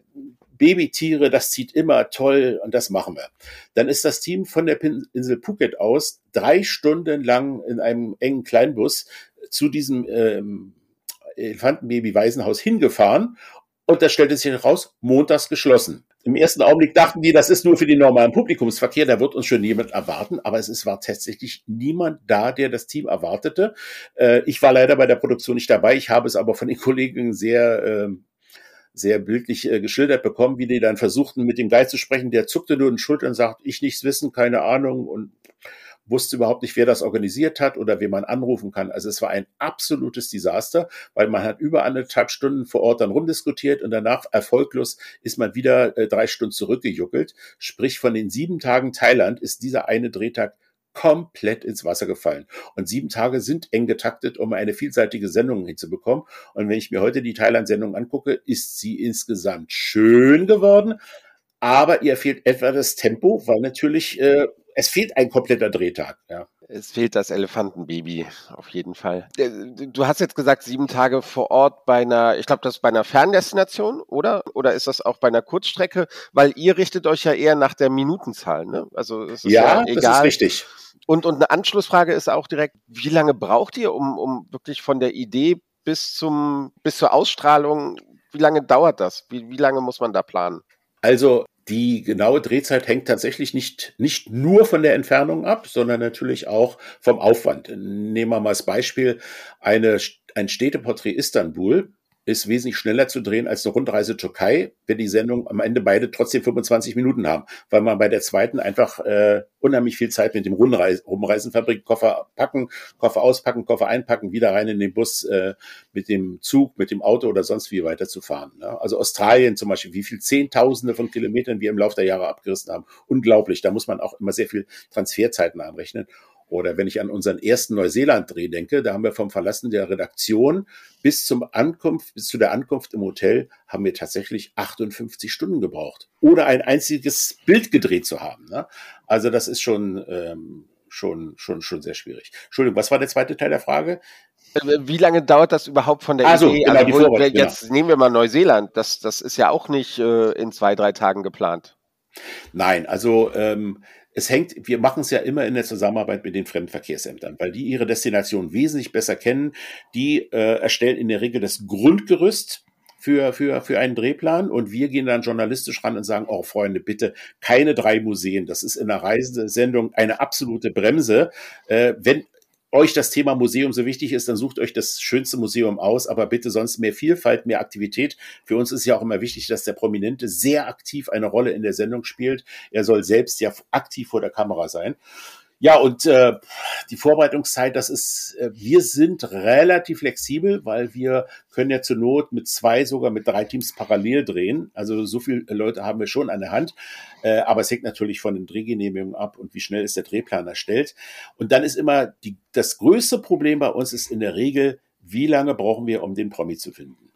[SPEAKER 4] Babytiere, das zieht immer toll und das machen wir. Dann ist das Team von der Insel Phuket aus drei Stunden lang in einem engen Kleinbus zu diesem ähm, Elefantenbaby-Waisenhaus hingefahren und da stellte sich heraus, montags geschlossen. Im ersten Augenblick dachten die, das ist nur für den normalen Publikumsverkehr, da wird uns schon jemand erwarten, aber es ist, war tatsächlich niemand da, der das Team erwartete. Äh, ich war leider bei der Produktion nicht dabei, ich habe es aber von den Kollegen sehr, äh, sehr bildlich äh, geschildert bekommen, wie die dann versuchten, mit dem Guide zu sprechen, der zuckte nur den Schultern und sagt, ich nichts wissen, keine Ahnung und wusste überhaupt nicht, wer das organisiert hat oder wen man anrufen kann. Also es war ein absolutes Desaster, weil man hat über anderthalb Stunden vor Ort dann rumdiskutiert und danach erfolglos ist man wieder äh, drei Stunden zurückgejuckelt. Sprich, von den sieben Tagen Thailand ist dieser eine Drehtag komplett ins Wasser gefallen. Und sieben Tage sind eng getaktet, um eine vielseitige Sendung hinzubekommen. Und wenn ich mir heute die Thailand-Sendung angucke, ist sie insgesamt schön geworden, aber ihr fehlt etwa das Tempo, weil natürlich äh, es fehlt ein kompletter Drehtag. Ja.
[SPEAKER 1] Es fehlt das Elefantenbaby, auf jeden Fall. Du hast jetzt gesagt, sieben Tage vor Ort bei einer, ich glaube, das ist bei einer Ferndestination, oder? Oder ist das auch bei einer Kurzstrecke? Weil ihr richtet euch ja eher nach der Minutenzahl, ne? Also es ist ja, ja egal.
[SPEAKER 4] Das ist richtig.
[SPEAKER 1] Und, und eine Anschlussfrage ist auch direkt, wie lange braucht ihr, um, um wirklich von der Idee bis zum, bis zur Ausstrahlung, wie lange dauert das? Wie, wie lange muss man da planen?
[SPEAKER 4] Also, die genaue Drehzeit hängt tatsächlich nicht, nicht nur von der Entfernung ab, sondern natürlich auch vom Aufwand. Nehmen wir mal als Beispiel eine, ein Städteporträt Istanbul. Ist wesentlich schneller zu drehen als eine Rundreise Türkei, wenn die Sendung am Ende beide trotzdem fünfundzwanzig Minuten haben, weil man bei der zweiten einfach äh, unheimlich viel Zeit mit dem Rundreisen, Rumreisen verbringt, Koffer packen, Koffer auspacken, Koffer einpacken, wieder rein in den Bus, äh, mit dem Zug, mit dem Auto oder sonst wie weiterzufahren. Ne? Also Australien zum Beispiel, wie viel Zehntausende von Kilometern wir im Laufe der Jahre abgerissen haben. Unglaublich, da muss man auch immer sehr viel Transferzeiten anrechnen. Oder wenn ich an unseren ersten Neuseeland-Dreh denke, da haben wir vom Verlassen der Redaktion bis zum Ankunft, bis zu der Ankunft im Hotel, haben wir tatsächlich achtundfünfzig Stunden gebraucht, ohne ein einziges Bild gedreht zu haben. Ne? Also das ist schon, ähm, schon, schon, schon sehr schwierig. Entschuldigung, was war der zweite Teil der Frage?
[SPEAKER 1] Wie lange dauert das überhaupt von der
[SPEAKER 4] also,
[SPEAKER 1] Idee?
[SPEAKER 4] Genau,
[SPEAKER 1] also,
[SPEAKER 4] die
[SPEAKER 1] wo,
[SPEAKER 4] Vorbereitung,
[SPEAKER 1] jetzt genau. Nehmen wir mal Neuseeland. Das, das ist ja auch nicht äh, in zwei, drei Tagen geplant.
[SPEAKER 4] Nein, also ähm, es hängt, wir machen es ja immer in der Zusammenarbeit mit den Fremdenverkehrsämtern, weil die ihre Destination wesentlich besser kennen. Die äh, erstellen in der Regel das Grundgerüst für, für, für einen Drehplan und wir gehen dann journalistisch ran und sagen, oh Freunde, bitte keine drei Museen. Das ist in einer Reisesendung eine absolute Bremse. Äh, wenn euch das Thema Museum so wichtig ist, dann sucht euch das schönste Museum aus, aber bitte sonst mehr Vielfalt, mehr Aktivität. Für uns ist ja auch immer wichtig, dass der Prominente sehr aktiv eine Rolle in der Sendung spielt. Er soll selbst ja aktiv vor der Kamera sein. Ja, und äh, die Vorbereitungszeit, das ist, äh, wir sind relativ flexibel, weil wir können ja zur Not mit zwei, sogar mit drei Teams parallel drehen. Also so viele Leute haben wir schon an der Hand. Äh, aber es hängt natürlich von den Drehgenehmigungen ab und wie schnell ist der Drehplan erstellt. Und dann ist immer die, das größte Problem bei uns ist in der Regel, wie lange brauchen wir, um den Promi zu finden?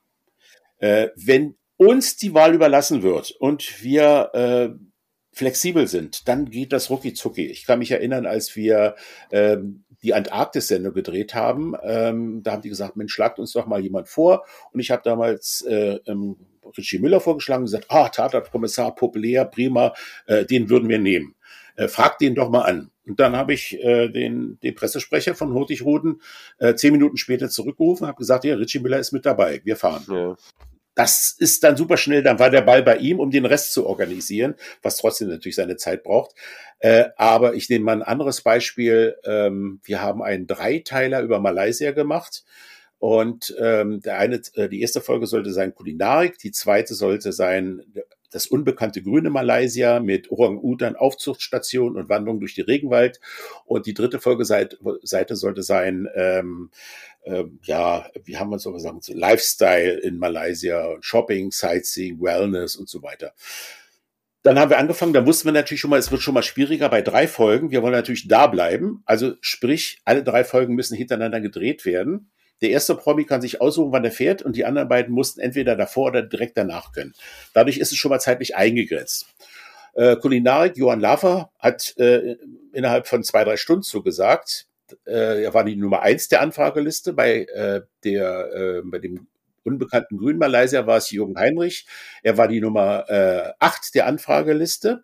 [SPEAKER 4] Äh, wenn uns die Wahl überlassen wird und wir äh, flexibel sind, dann geht das rucki zucki. Ich kann mich erinnern, als wir ähm, die Antarktis-Sendung gedreht haben, ähm, da haben die gesagt, Mensch, schlagt uns doch mal jemand vor. Und ich habe damals äh, ähm, Richie Müller vorgeschlagen und gesagt, ah, Tatortkommissar, populär, prima, äh, den würden wir nehmen. Äh, fragt den doch mal an. Und dann habe ich äh, den, den Pressesprecher von Hurtigruten äh, zehn Minuten später zurückgerufen und habe gesagt, ja, Richie Müller ist mit dabei, wir fahren. Ja. das ist dann super schnell, dann war der Ball bei ihm, um den Rest zu organisieren, was trotzdem natürlich seine Zeit braucht. Äh, aber ich nehme mal ein anderes Beispiel. Ähm, wir haben einen Dreiteiler über Malaysia gemacht. Und ähm, der eine, äh, die erste Folge sollte sein Kulinarik, die zweite sollte sein das unbekannte grüne Malaysia mit Orang-Utan, Aufzuchtstation und Wanderung durch die Regenwald. Und die dritte Folgeseite Seite sollte sein, ähm, ähm, ja, wie haben wir es so gesagt, so Lifestyle in Malaysia, Shopping, Sightseeing, Wellness und so weiter. Dann haben wir angefangen, da wussten wir natürlich schon mal, es wird schon mal schwieriger bei drei Folgen. Wir wollen natürlich da bleiben. Also sprich, alle drei Folgen müssen hintereinander gedreht werden. Der erste Promi kann sich aussuchen, wann er fährt, und die anderen beiden mussten entweder davor oder direkt danach können. Dadurch ist es schon mal zeitlich eingegrenzt. Äh, Kulinarik, Johann Lafer hat äh, innerhalb von zwei, drei Stunden zugesagt. Äh, er war die Nummer eins der Anfrageliste. Bei, äh, der, äh, bei dem unbekannten Grün Malaysia war es Jürgen Heinrich. Er war die Nummer äh, acht der Anfrageliste.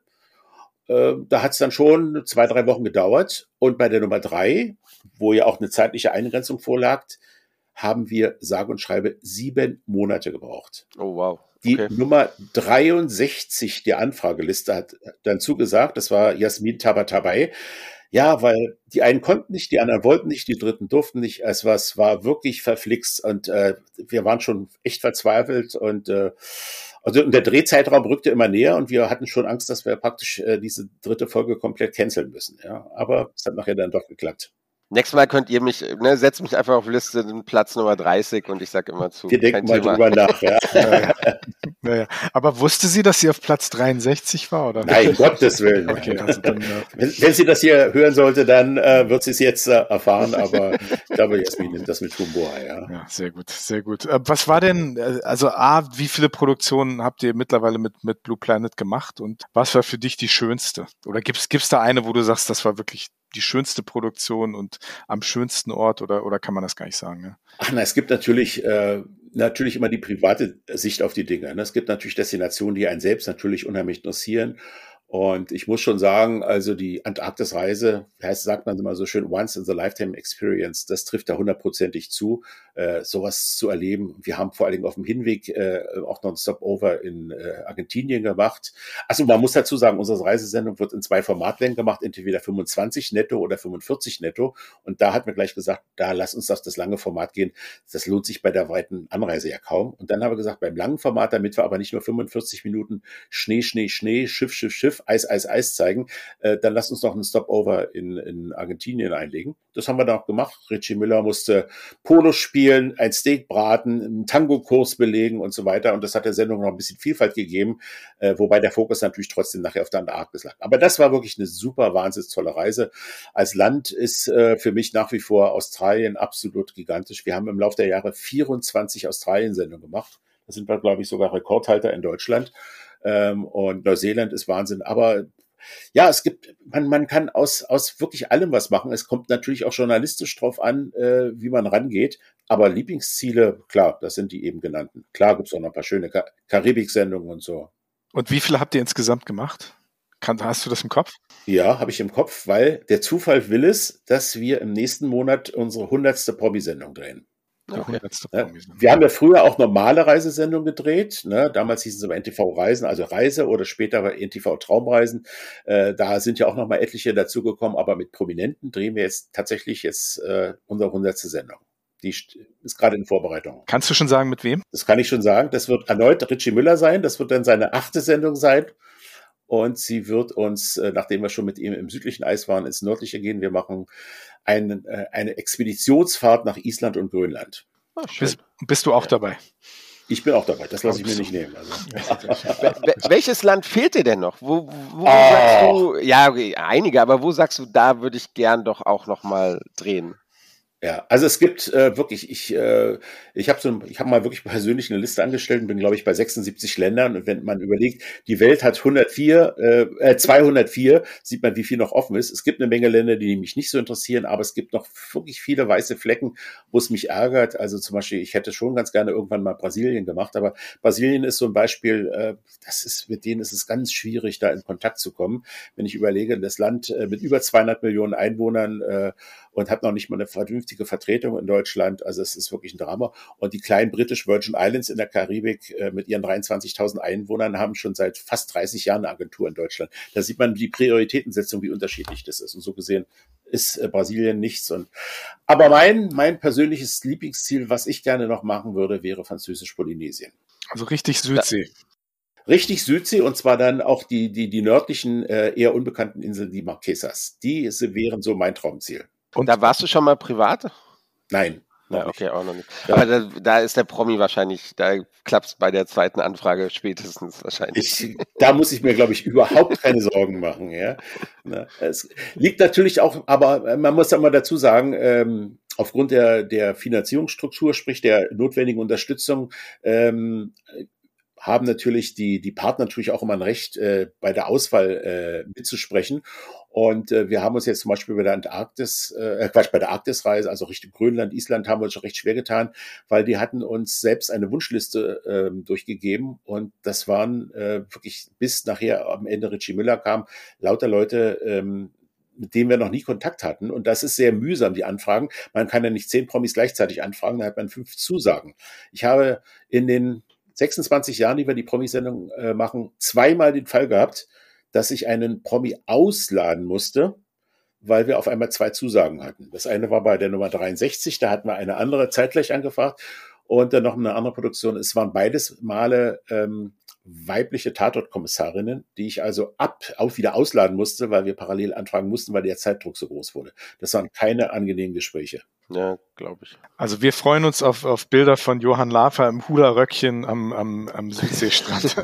[SPEAKER 4] Äh, da hat es dann schon zwei, drei Wochen gedauert. Und bei der Nummer drei, wo ja auch eine zeitliche Eingrenzung vorlag, haben wir sage und schreibe sieben Monate gebraucht.
[SPEAKER 1] Oh, wow.
[SPEAKER 4] Okay. Die Nummer dreiundsechzig der Anfrageliste hat dann zugesagt, das war Jasmin Tabatabai. Ja, weil die einen konnten nicht, die anderen wollten nicht, die dritten durften nicht. Es war, es war wirklich verflixt, und äh, wir waren schon echt verzweifelt, und äh, also der Drehzeitraum rückte immer näher, und wir hatten schon Angst, dass wir praktisch äh, diese dritte Folge komplett canceln müssen. Ja, aber es hat nachher dann doch geklappt.
[SPEAKER 1] Nächstes Mal könnt ihr mich, ne, setzt mich einfach auf Liste Platz Nummer dreißig, und ich sage immer zu.
[SPEAKER 4] Wir denken mal drüber nach, ja.
[SPEAKER 2] ja, ja. Aber wusste sie, dass sie auf Platz dreiundsechzig war, oder?
[SPEAKER 4] Nein, um Gottes Willen.
[SPEAKER 2] Okay, also dann, äh
[SPEAKER 4] wenn, wenn sie das hier hören sollte, dann äh, wird sie es jetzt äh, erfahren, aber ich glaube, Jasmin nimmt das mit Humor, ja.
[SPEAKER 2] Ja, sehr gut, sehr gut. Äh, was war denn, also A, wie viele Produktionen habt ihr mittlerweile mit, mit Blue Planet gemacht, und was war für dich die schönste? Oder gibt's, gibt's da eine, wo du sagst, das war wirklich die schönste Produktion und am schönsten Ort, oder, oder kann man das gar nicht sagen? Ne?
[SPEAKER 4] Ach na, es gibt natürlich, äh, natürlich immer die private Sicht auf die Dinge. Ne? Es gibt natürlich Destinationen, die einen selbst natürlich unheimlich interessieren. Und ich muss schon sagen, also die Antarktis-Reise, heißt, sagt man immer so schön, once in the lifetime experience, das trifft da hundertprozentig zu, äh, sowas zu erleben. Wir haben vor allen Dingen auf dem Hinweg äh, auch noch ein Stopover in äh, Argentinien gemacht. Also man muss dazu sagen, unsere Reisesendung wird in zwei Formatlängen gemacht, entweder fünfundzwanzig netto oder fünfundvierzig netto. Und da hat man gleich gesagt, da lass uns auf das lange Format gehen. Das lohnt sich bei der weiten Anreise ja kaum. Und dann haben wir gesagt, beim langen Format, damit wir aber nicht nur fünfundvierzig Minuten Schnee, Schnee, Schnee, Schiff, Schiff, Schiff, Eis, Eis, Eis zeigen, äh, dann lasst uns noch einen Stopover in, in Argentinien einlegen. Das haben wir dann auch gemacht. Richie Müller musste Polo spielen, ein Steak braten, einen Tango-Kurs belegen und so weiter. Und das hat der Sendung noch ein bisschen Vielfalt gegeben, äh, wobei der Fokus natürlich trotzdem nachher auf der Antarktis lag. Aber das war wirklich eine super, wahnsinnig tolle Reise. Als Land ist äh, für mich nach wie vor Australien absolut gigantisch. Wir haben im Laufe der Jahre vierundzwanzig Australien-Sendungen gemacht. Da sind wir, glaube ich, sogar Rekordhalter in Deutschland. Und Neuseeland ist Wahnsinn. Aber ja, es gibt, man, man kann aus, aus wirklich allem was machen. Es kommt natürlich auch journalistisch drauf an, äh, wie man rangeht. Aber Lieblingsziele, klar, das sind die eben genannten. Klar gibt es auch noch ein paar schöne Ka- Karibik-Sendungen und so.
[SPEAKER 2] Und wie viele habt ihr insgesamt gemacht? Kann, hast du das im Kopf?
[SPEAKER 4] Ja, habe ich im Kopf, weil der Zufall will es, dass wir im nächsten Monat unsere hundertste Promi-Sendung drehen.
[SPEAKER 2] Okay.
[SPEAKER 4] Ja, wir haben ja früher auch normale Reisesendungen gedreht. Ne? Damals hießen sie aber N T V-Reisen, also Reise, oder später war N T V-Traumreisen. Äh, da sind ja auch noch mal etliche dazugekommen, aber mit Prominenten drehen wir jetzt tatsächlich jetzt äh, unsere hundertste Sendung. Die ist gerade in Vorbereitung.
[SPEAKER 2] Kannst du schon sagen, mit wem?
[SPEAKER 4] Das kann ich schon sagen. Das wird erneut Richie Müller sein. Das wird dann seine achte Sendung sein. Und sie wird uns, äh, nachdem wir schon mit ihm im südlichen Eis waren, ins nördliche gehen. Wir machen einen, äh, eine Expeditionsfahrt nach Island und Grönland.
[SPEAKER 1] Oh,
[SPEAKER 2] bist, bist du auch ja. dabei?
[SPEAKER 4] Ich bin auch dabei. Das lasse ich mir nicht nehmen. Also.
[SPEAKER 1] Welches Land fehlt dir denn noch? Wo, wo
[SPEAKER 4] oh.
[SPEAKER 1] sagst du, ja, einige, aber wo sagst du, da würde ich gern doch auch noch mal drehen?
[SPEAKER 4] Ja, also es gibt äh, wirklich, ich äh, ich habe so, ich habe mal wirklich persönlich eine Liste angestellt und bin, glaube ich, bei sechsundsiebzig Ländern. Und wenn man überlegt, die Welt hat hundertvier, äh, zweihundertvier, sieht man, wie viel noch offen ist. Es gibt eine Menge Länder, die mich nicht so interessieren, aber es gibt noch wirklich viele weiße Flecken, wo es mich ärgert. Also zum Beispiel, ich hätte schon ganz gerne irgendwann mal Brasilien gemacht, aber Brasilien ist so ein Beispiel, äh, das ist, mit denen ist es ganz schwierig, da in Kontakt zu kommen. Wenn ich überlege, das Land äh, mit über zweihundert Millionen Einwohnern äh, und hat noch nicht mal eine vernünftige einzige Vertretung in Deutschland. Also es ist wirklich ein Drama. Und die kleinen British Virgin Islands in der Karibik äh, mit ihren dreiundzwanzigtausend Einwohnern haben schon seit fast dreißig Jahren eine Agentur in Deutschland. Da sieht man die Prioritätensetzung, wie unterschiedlich das ist. Und so gesehen ist äh, Brasilien nichts. Und aber mein, mein persönliches Lieblingsziel, was ich gerne noch machen würde, wäre Französisch-Polynesien.
[SPEAKER 2] Also richtig Südsee.
[SPEAKER 4] Richtig Südsee, und zwar dann auch die, die, die nördlichen, äh, eher unbekannten Inseln, die Marquesas. Die wären so mein Traumziel.
[SPEAKER 1] Und da warst du schon mal privat?
[SPEAKER 4] Nein.
[SPEAKER 1] Ja, okay, auch noch nicht.
[SPEAKER 4] Ja.
[SPEAKER 1] Aber da, da ist der Promi wahrscheinlich, da klappt es bei der zweiten Anfrage spätestens wahrscheinlich.
[SPEAKER 4] Ich, da muss ich mir, glaube ich, überhaupt keine Sorgen machen. Ja. Na, es liegt natürlich auch, aber man muss ja mal dazu sagen, ähm, aufgrund der, der Finanzierungsstruktur, sprich der notwendigen Unterstützung, ähm, haben natürlich die, die Partner natürlich auch immer ein Recht, äh, bei der Auswahl äh, mitzusprechen. Und äh, wir haben uns jetzt zum Beispiel bei der Antarktis, äh, Quatsch, bei der Arktisreise, also Richtung Grönland, Island, haben wir uns schon recht schwer getan, weil die hatten uns selbst eine Wunschliste äh, durchgegeben. Und das waren äh, wirklich, bis nachher am Ende Richie Müller kam, lauter Leute, ähm, mit denen wir noch nie Kontakt hatten. Und das ist sehr mühsam, die Anfragen. Man kann ja nicht zehn Promis gleichzeitig anfragen, da hat man fünf Zusagen. Ich habe in den sechsundzwanzig Jahren, die wir die Promi-Sendung äh, machen, zweimal den Fall gehabt, dass ich einen Promi ausladen musste, weil wir auf einmal zwei Zusagen hatten. Das eine war bei der Nummer dreiundsechzig, da hatten wir eine andere zeitgleich angefragt und dann noch eine andere Produktion. Es waren beides Male ähm, weibliche Tatortkommissarinnen, die ich also ab auch wieder ausladen musste, weil wir parallel anfragen mussten, weil der Zeitdruck so groß wurde. Das waren keine angenehmen Gespräche.
[SPEAKER 1] Ja, glaube ich.
[SPEAKER 2] Also wir freuen uns auf, auf Bilder von Johann Lafer im Hula-Röckchen am, am, am Südseestrand.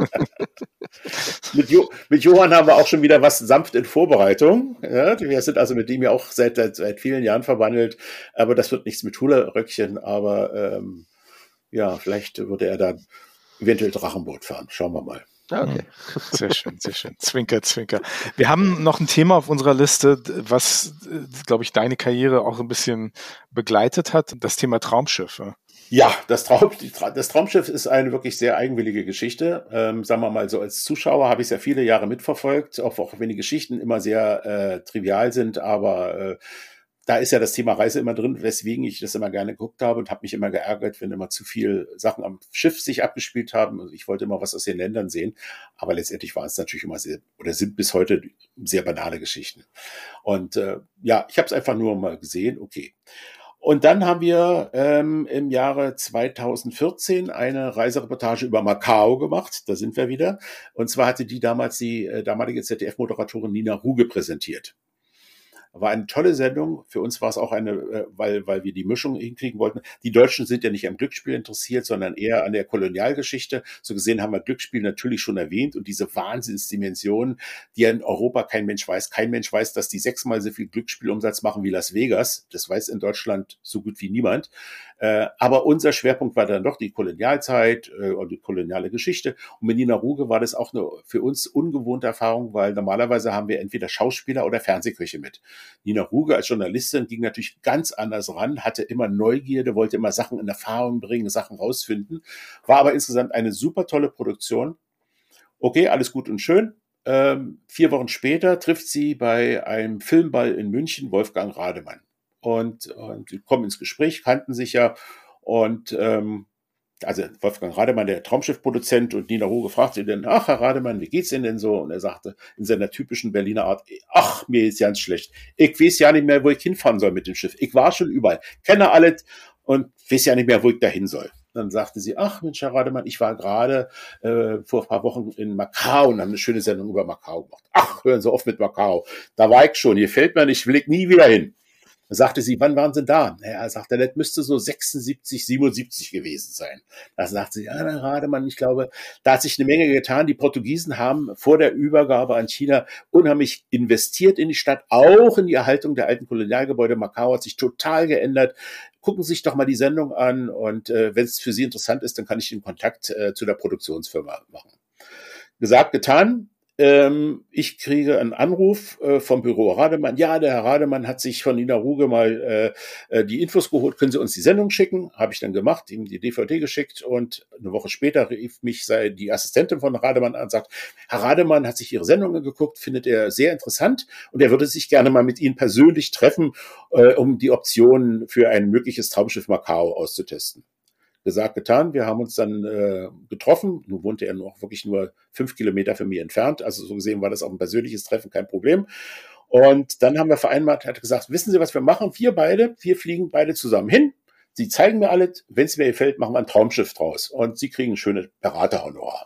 [SPEAKER 4] mit, jo- mit Johann haben wir auch schon wieder was sanft in Vorbereitung. Ja, wir sind also mit dem ja auch seit, seit, seit vielen Jahren verwandelt. Aber das wird nichts mit Hula-Röckchen. Aber ähm, ja, vielleicht würde er dann eventuell Drachenboot fahren. Schauen wir mal.
[SPEAKER 1] Ah, okay.
[SPEAKER 2] Sehr schön, sehr schön. Zwinker, zwinker. Wir haben noch ein Thema auf unserer Liste, was, glaube ich, deine Karriere auch so ein bisschen begleitet hat, das Thema Traumschiffe.
[SPEAKER 4] Ja, das, Traum, das Traumschiff ist eine wirklich sehr eigenwillige Geschichte. Ähm, sagen wir mal so, als Zuschauer habe ich es ja viele Jahre mitverfolgt, auch, auch wenn die Geschichten immer sehr äh, trivial sind, aber äh, da ist ja das Thema Reise immer drin, weswegen ich das immer gerne geguckt habe und habe mich immer geärgert, wenn immer zu viel Sachen am Schiff sich abgespielt haben. Also ich wollte immer was aus den Ländern sehen, aber letztendlich waren es natürlich immer sehr, oder sind bis heute sehr banale Geschichten. Und äh, ja, ich habe es einfach nur mal gesehen, okay. Und dann haben wir ähm, im Jahre zweitausendvierzehn eine Reisereportage über Macau gemacht. Da sind wir wieder. Und zwar hatte die damals die äh, damalige Z D F-Moderatorin Nina Ruge präsentiert. War eine tolle Sendung. Für uns war es auch eine, äh, weil, weil wir die Mischung hinkriegen wollten. Die Deutschen sind ja nicht am Glücksspiel interessiert, sondern eher an der Kolonialgeschichte. So gesehen haben wir Glücksspiel natürlich schon erwähnt und diese Wahnsinnsdimensionen, die ja in Europa kein Mensch weiß. Kein Mensch weiß, dass die sechsmal so viel Glücksspielumsatz machen wie Las Vegas. Das weiß in Deutschland so gut wie niemand. Äh, aber unser Schwerpunkt war dann doch die Kolonialzeit äh, und die koloniale Geschichte. Und mit Nina Ruge war das auch eine für uns ungewohnte Erfahrung, weil normalerweise haben wir entweder Schauspieler oder Fernsehköche mit. Nina Ruge als Journalistin ging natürlich ganz anders ran, hatte immer Neugierde, wollte immer Sachen in Erfahrung bringen, Sachen rausfinden, war aber insgesamt eine super tolle Produktion. Okay, alles gut und schön. Ähm, vier Wochen später trifft sie bei einem Filmball in München Wolfgang Rademann. Und, und sie kommen ins Gespräch, kannten sich ja. Und ähm, also Wolfgang Rademann, der Traumschiffproduzent, und Nina Ruge fragt sie dann, ach, Herr Rademann, wie geht's Ihnen denn so? Und er sagte in seiner typischen Berliner Art, ach, mir ist ganz schlecht. Ich weiß ja nicht mehr, wo ich hinfahren soll mit dem Schiff. Ich war schon überall, kenne alles und weiß ja nicht mehr, wo ich dahin soll. Dann sagte sie, ach Mensch, Herr Rademann, ich war gerade äh, vor ein paar Wochen in Macau und haben eine schöne Sendung über Macau gemacht. Ach, hören Sie auf mit Macau. Da war ich schon, hier fällt mir nicht, will ich nie wieder hin. Dann sagte sie, wann waren Sie da? Er sagte, das müsste so sechsundsiebzig, siebenundsiebzig gewesen sein. Da sagte sie, ja, Herr Rademann, ich glaube, da hat sich eine Menge getan. Die Portugiesen haben vor der Übergabe an China unheimlich investiert in die Stadt, auch in die Erhaltung der alten Kolonialgebäude. Macau hat sich total geändert. Gucken Sie sich doch mal die Sendung an und äh, wenn es für Sie interessant ist, dann kann ich den Kontakt äh, zu der Produktionsfirma machen. Gesagt, getan. Ähm, ich kriege einen Anruf äh, vom Büro Rademann. Ja, der Herr Rademann hat sich von Nina Ruge mal äh, äh, die Infos geholt. Können Sie uns die Sendung schicken? Habe ich dann gemacht, ihm die D V D geschickt und eine Woche später rief mich sei die Assistentin von Rademann an und sagt, Herr Rademann hat sich Ihre Sendung geguckt, findet er sehr interessant und er würde sich gerne mal mit Ihnen persönlich treffen, äh, um die Optionen für ein mögliches Traumschiff Macao auszutesten. Gesagt, getan. Wir haben uns dann äh, getroffen. Nun wohnte er noch wirklich nur fünf Kilometer von mir entfernt. Also so gesehen war das auch ein persönliches Treffen, kein Problem. Und dann haben wir vereinbart, hat gesagt, wissen Sie, was wir machen? Wir beide, wir fliegen beide zusammen hin. Sie zeigen mir alles. Wenn es mir gefällt, machen wir ein Traumschiff draus. Und Sie kriegen ein schönes Beraterhonorar.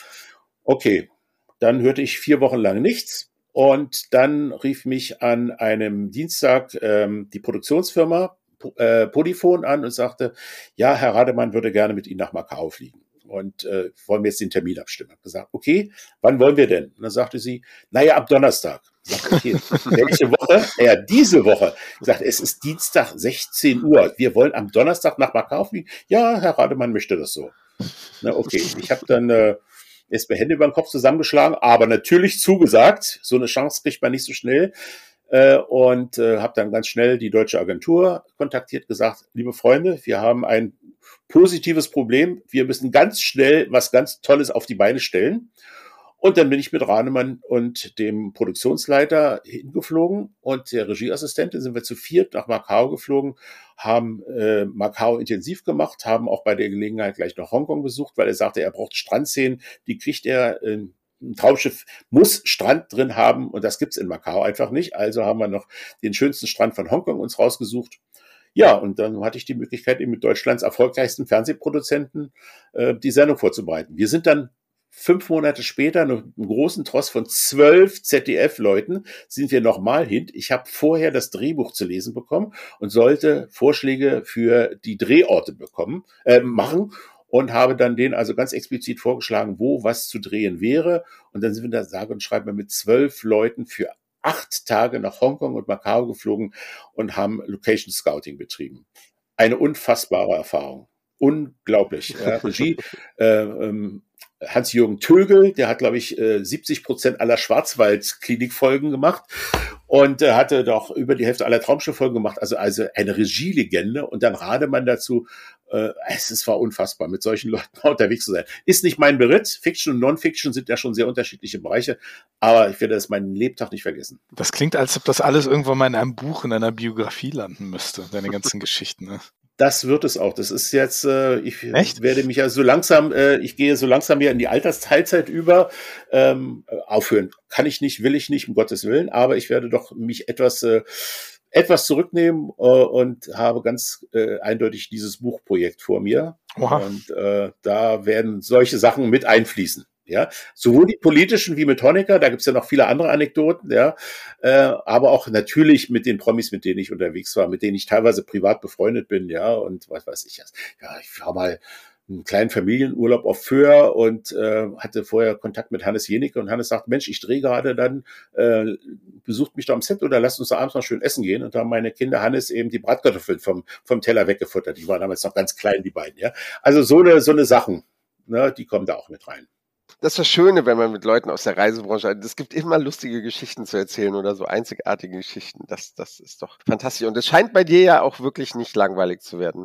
[SPEAKER 4] Okay, dann hörte ich vier Wochen lang nichts. Und dann rief mich an einem Dienstag ähm, die Produktionsfirma Äh, Polyphon an und sagte, ja, Herr Rademann würde gerne mit Ihnen nach Macao fliegen und äh, wollen wir jetzt den Termin abstimmen. Ich habe gesagt, okay, wann wollen wir denn? Und dann sagte sie, naja, ab Donnerstag. Ich sagte, okay, welche Woche? Ja, diese Woche. Ich sagte, es ist Dienstag, sechzehn Uhr. Wir wollen am Donnerstag nach Macao fliegen. Ja, Herr Rademann möchte das so. Na, okay, ich habe dann äh, erst meine Hände über den Kopf zusammengeschlagen, aber natürlich zugesagt. So eine Chance kriegt man nicht so schnell. Äh, und äh, habe dann ganz schnell die deutsche Agentur kontaktiert, gesagt, liebe Freunde, wir haben ein positives Problem, wir müssen ganz schnell was ganz Tolles auf die Beine stellen. Und dann bin ich mit Rademann und dem Produktionsleiter hingeflogen und der Regieassistentin sind wir zu viert nach Macao geflogen, haben äh, Macao intensiv gemacht, haben auch bei der Gelegenheit gleich noch Hongkong besucht, weil er sagte, er braucht Strandszenen, die kriegt er äh, ein Traumschiff muss Strand drin haben und das gibt's in Macao einfach nicht. Also haben wir noch den schönsten Strand von Hongkong uns rausgesucht. Ja, und dann hatte ich die Möglichkeit, eben mit Deutschlands erfolgreichsten Fernsehproduzenten äh, die Sendung vorzubereiten. Wir sind dann fünf Monate später, noch einen großen Tross von zwölf Z D F-Leuten, sind wir nochmal hin. Ich habe vorher das Drehbuch zu lesen bekommen und sollte Vorschläge für die Drehorte bekommen, äh, machen. Und habe dann denen also ganz explizit vorgeschlagen, wo was zu drehen wäre. Und dann sind wir da sage und schreibe mit zwölf Leuten für acht Tage nach Hongkong und Macao geflogen und haben Location Scouting betrieben. Eine unfassbare Erfahrung. Unglaublich. Ja, Regie, äh, ähm, Hans-Jürgen Tögel, der hat, glaube ich, siebzig Prozent aller Schwarzwald-Klinik-Folgen gemacht und äh, hatte doch über die Hälfte aller Traumschiff-Folgen gemacht. Also, also eine Regielegende. Und dann Rademann dazu. Äh, es, es war unfassbar, mit solchen Leuten unterwegs zu sein. Ist nicht mein Beritt. Fiction und Non-Fiction sind ja schon sehr unterschiedliche Bereiche. Aber ich werde das meinen Lebtag nicht vergessen.
[SPEAKER 2] Das klingt, als ob das alles irgendwann mal in einem Buch, in einer Biografie landen müsste, deine ganzen Geschichten, ne?
[SPEAKER 4] Das wird es auch. Das ist jetzt, äh, ich
[SPEAKER 2] Echt?
[SPEAKER 4] werde mich ja so langsam, äh, ich gehe so langsam ja in die Altersteilzeit über. Ähm, aufhören kann ich nicht, will ich nicht, um Gottes Willen, aber ich werde doch mich etwas, äh, etwas zurücknehmen äh, und habe ganz äh, eindeutig dieses Buchprojekt vor mir.
[SPEAKER 2] Oha.
[SPEAKER 4] Und äh, da werden solche Sachen mit einfließen. Ja, sowohl die politischen wie mit Honecker, da gibt's ja noch viele andere Anekdoten, ja, äh, aber auch natürlich mit den Promis, mit denen ich unterwegs war, mit denen ich teilweise privat befreundet bin, ja, und was weiß ich. Ja, ich war mal einen kleinen Familienurlaub auf Föhr und äh, hatte vorher Kontakt mit Hannes Jenicke und Hannes sagt, Mensch, ich drehe gerade dann, äh, besucht mich da am Set oder lasst uns da abends noch schön essen gehen. Und da haben meine Kinder Hannes eben die Bratkartoffeln vom, vom Teller weggefuttert. Die waren damals noch ganz klein, die beiden, ja. Also so eine, so eine Sachen, ne, die kommen da auch mit rein.
[SPEAKER 1] Das ist das Schöne, wenn man mit Leuten aus der Reisebranche, es gibt immer lustige Geschichten zu erzählen oder so einzigartige Geschichten. Das, das ist doch fantastisch. Und es scheint bei dir ja auch wirklich nicht langweilig zu werden.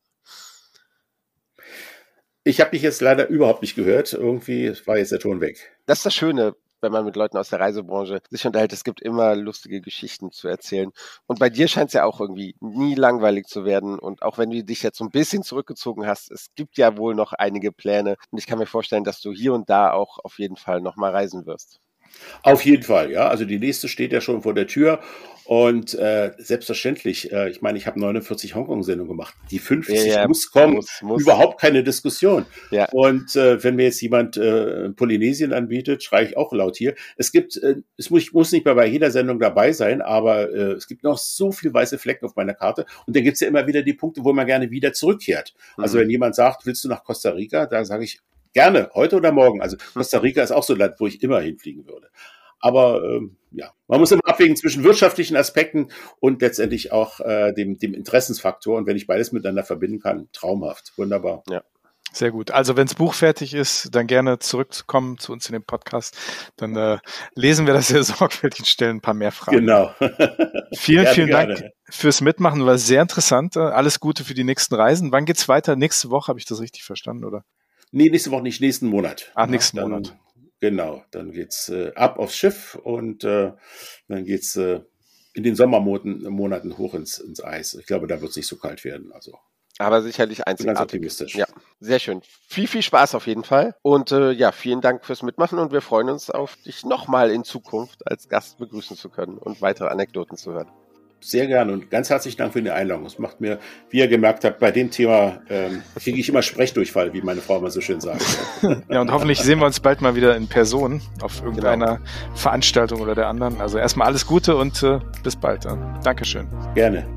[SPEAKER 4] Ich habe dich jetzt leider überhaupt nicht gehört. Irgendwie war jetzt der Ton weg.
[SPEAKER 1] Das ist das Schöne, wenn man mit Leuten aus der Reisebranche sich unterhält. Es gibt immer lustige Geschichten zu erzählen. Und bei dir scheint es ja auch irgendwie nie langweilig zu werden. Und auch wenn du dich jetzt so ein bisschen zurückgezogen hast, es gibt ja wohl noch einige Pläne. Und ich kann mir vorstellen, dass du hier und da auch auf jeden Fall nochmal reisen wirst.
[SPEAKER 4] Auf jeden Fall, ja. Also die nächste steht ja schon vor der Tür. Und äh, selbstverständlich, äh, ich meine, ich habe neunundvierzig Hongkong-Sendungen gemacht. Die fünfzig
[SPEAKER 1] ja, ja,
[SPEAKER 4] muss kommen,
[SPEAKER 1] muss, muss.
[SPEAKER 4] Überhaupt keine Diskussion.
[SPEAKER 1] Ja.
[SPEAKER 4] Und äh, wenn mir jetzt jemand äh, Polynesien anbietet, schreie ich auch laut hier. Es gibt, äh, es muss, ich muss nicht mehr bei jeder Sendung dabei sein, aber äh, es gibt noch so viele weiße Flecken auf meiner Karte. Und dann gibt's ja immer wieder die Punkte, wo man gerne wieder zurückkehrt. Mhm. Also wenn jemand sagt, willst du nach Costa Rica, dann sage ich gerne, heute oder morgen. Also Costa Rica ist auch so ein Land, wo ich immer hinfliegen würde. Aber ähm, ja, man muss immer abwägen zwischen wirtschaftlichen Aspekten und letztendlich auch äh, dem, dem Interessensfaktor. Und wenn ich beides miteinander verbinden kann, traumhaft, wunderbar.
[SPEAKER 1] Ja.
[SPEAKER 2] Sehr gut. Also wenn das Buch fertig ist, dann gerne zurückzukommen zu uns in den Podcast. Dann äh, lesen wir das sehr sorgfältig und stellen ein paar mehr Fragen.
[SPEAKER 4] Genau.
[SPEAKER 2] Vielen,
[SPEAKER 4] gerne,
[SPEAKER 2] vielen Dank
[SPEAKER 4] gerne.
[SPEAKER 2] fürs Mitmachen. War sehr interessant. Alles Gute für die nächsten Reisen. Wann geht's weiter? Nächste Woche, habe ich das richtig verstanden, oder?
[SPEAKER 4] Nee, nächste Woche nicht, nächsten Monat.
[SPEAKER 2] Ach, nächsten
[SPEAKER 4] dann,
[SPEAKER 2] Monat.
[SPEAKER 4] Genau, dann geht's äh, ab aufs Schiff und äh, dann geht's äh, in den Sommermonaten Monaten hoch ins, ins Eis. Ich glaube, da wird es nicht so kalt werden. Also
[SPEAKER 1] Aber sicherlich
[SPEAKER 4] ganz
[SPEAKER 1] einzigartig.
[SPEAKER 4] optimistisch.
[SPEAKER 1] Ja, sehr schön. Viel, viel Spaß auf jeden Fall. Und äh, ja, vielen Dank fürs Mitmachen und wir freuen uns auf dich nochmal in Zukunft als Gast begrüßen zu können und weitere Anekdoten zu hören.
[SPEAKER 4] Sehr gerne und ganz herzlichen Dank für die Einladung. Es macht mir, wie ihr gemerkt habt, bei dem Thema ähm, kriege ich immer Sprechdurchfall, wie meine Frau immer so schön sagt.
[SPEAKER 2] Ja, und hoffentlich sehen wir uns bald mal wieder in Person auf irgendeiner genau. Veranstaltung oder der anderen. Also erstmal alles Gute und äh, bis bald. Ja. Dankeschön.
[SPEAKER 4] Gerne.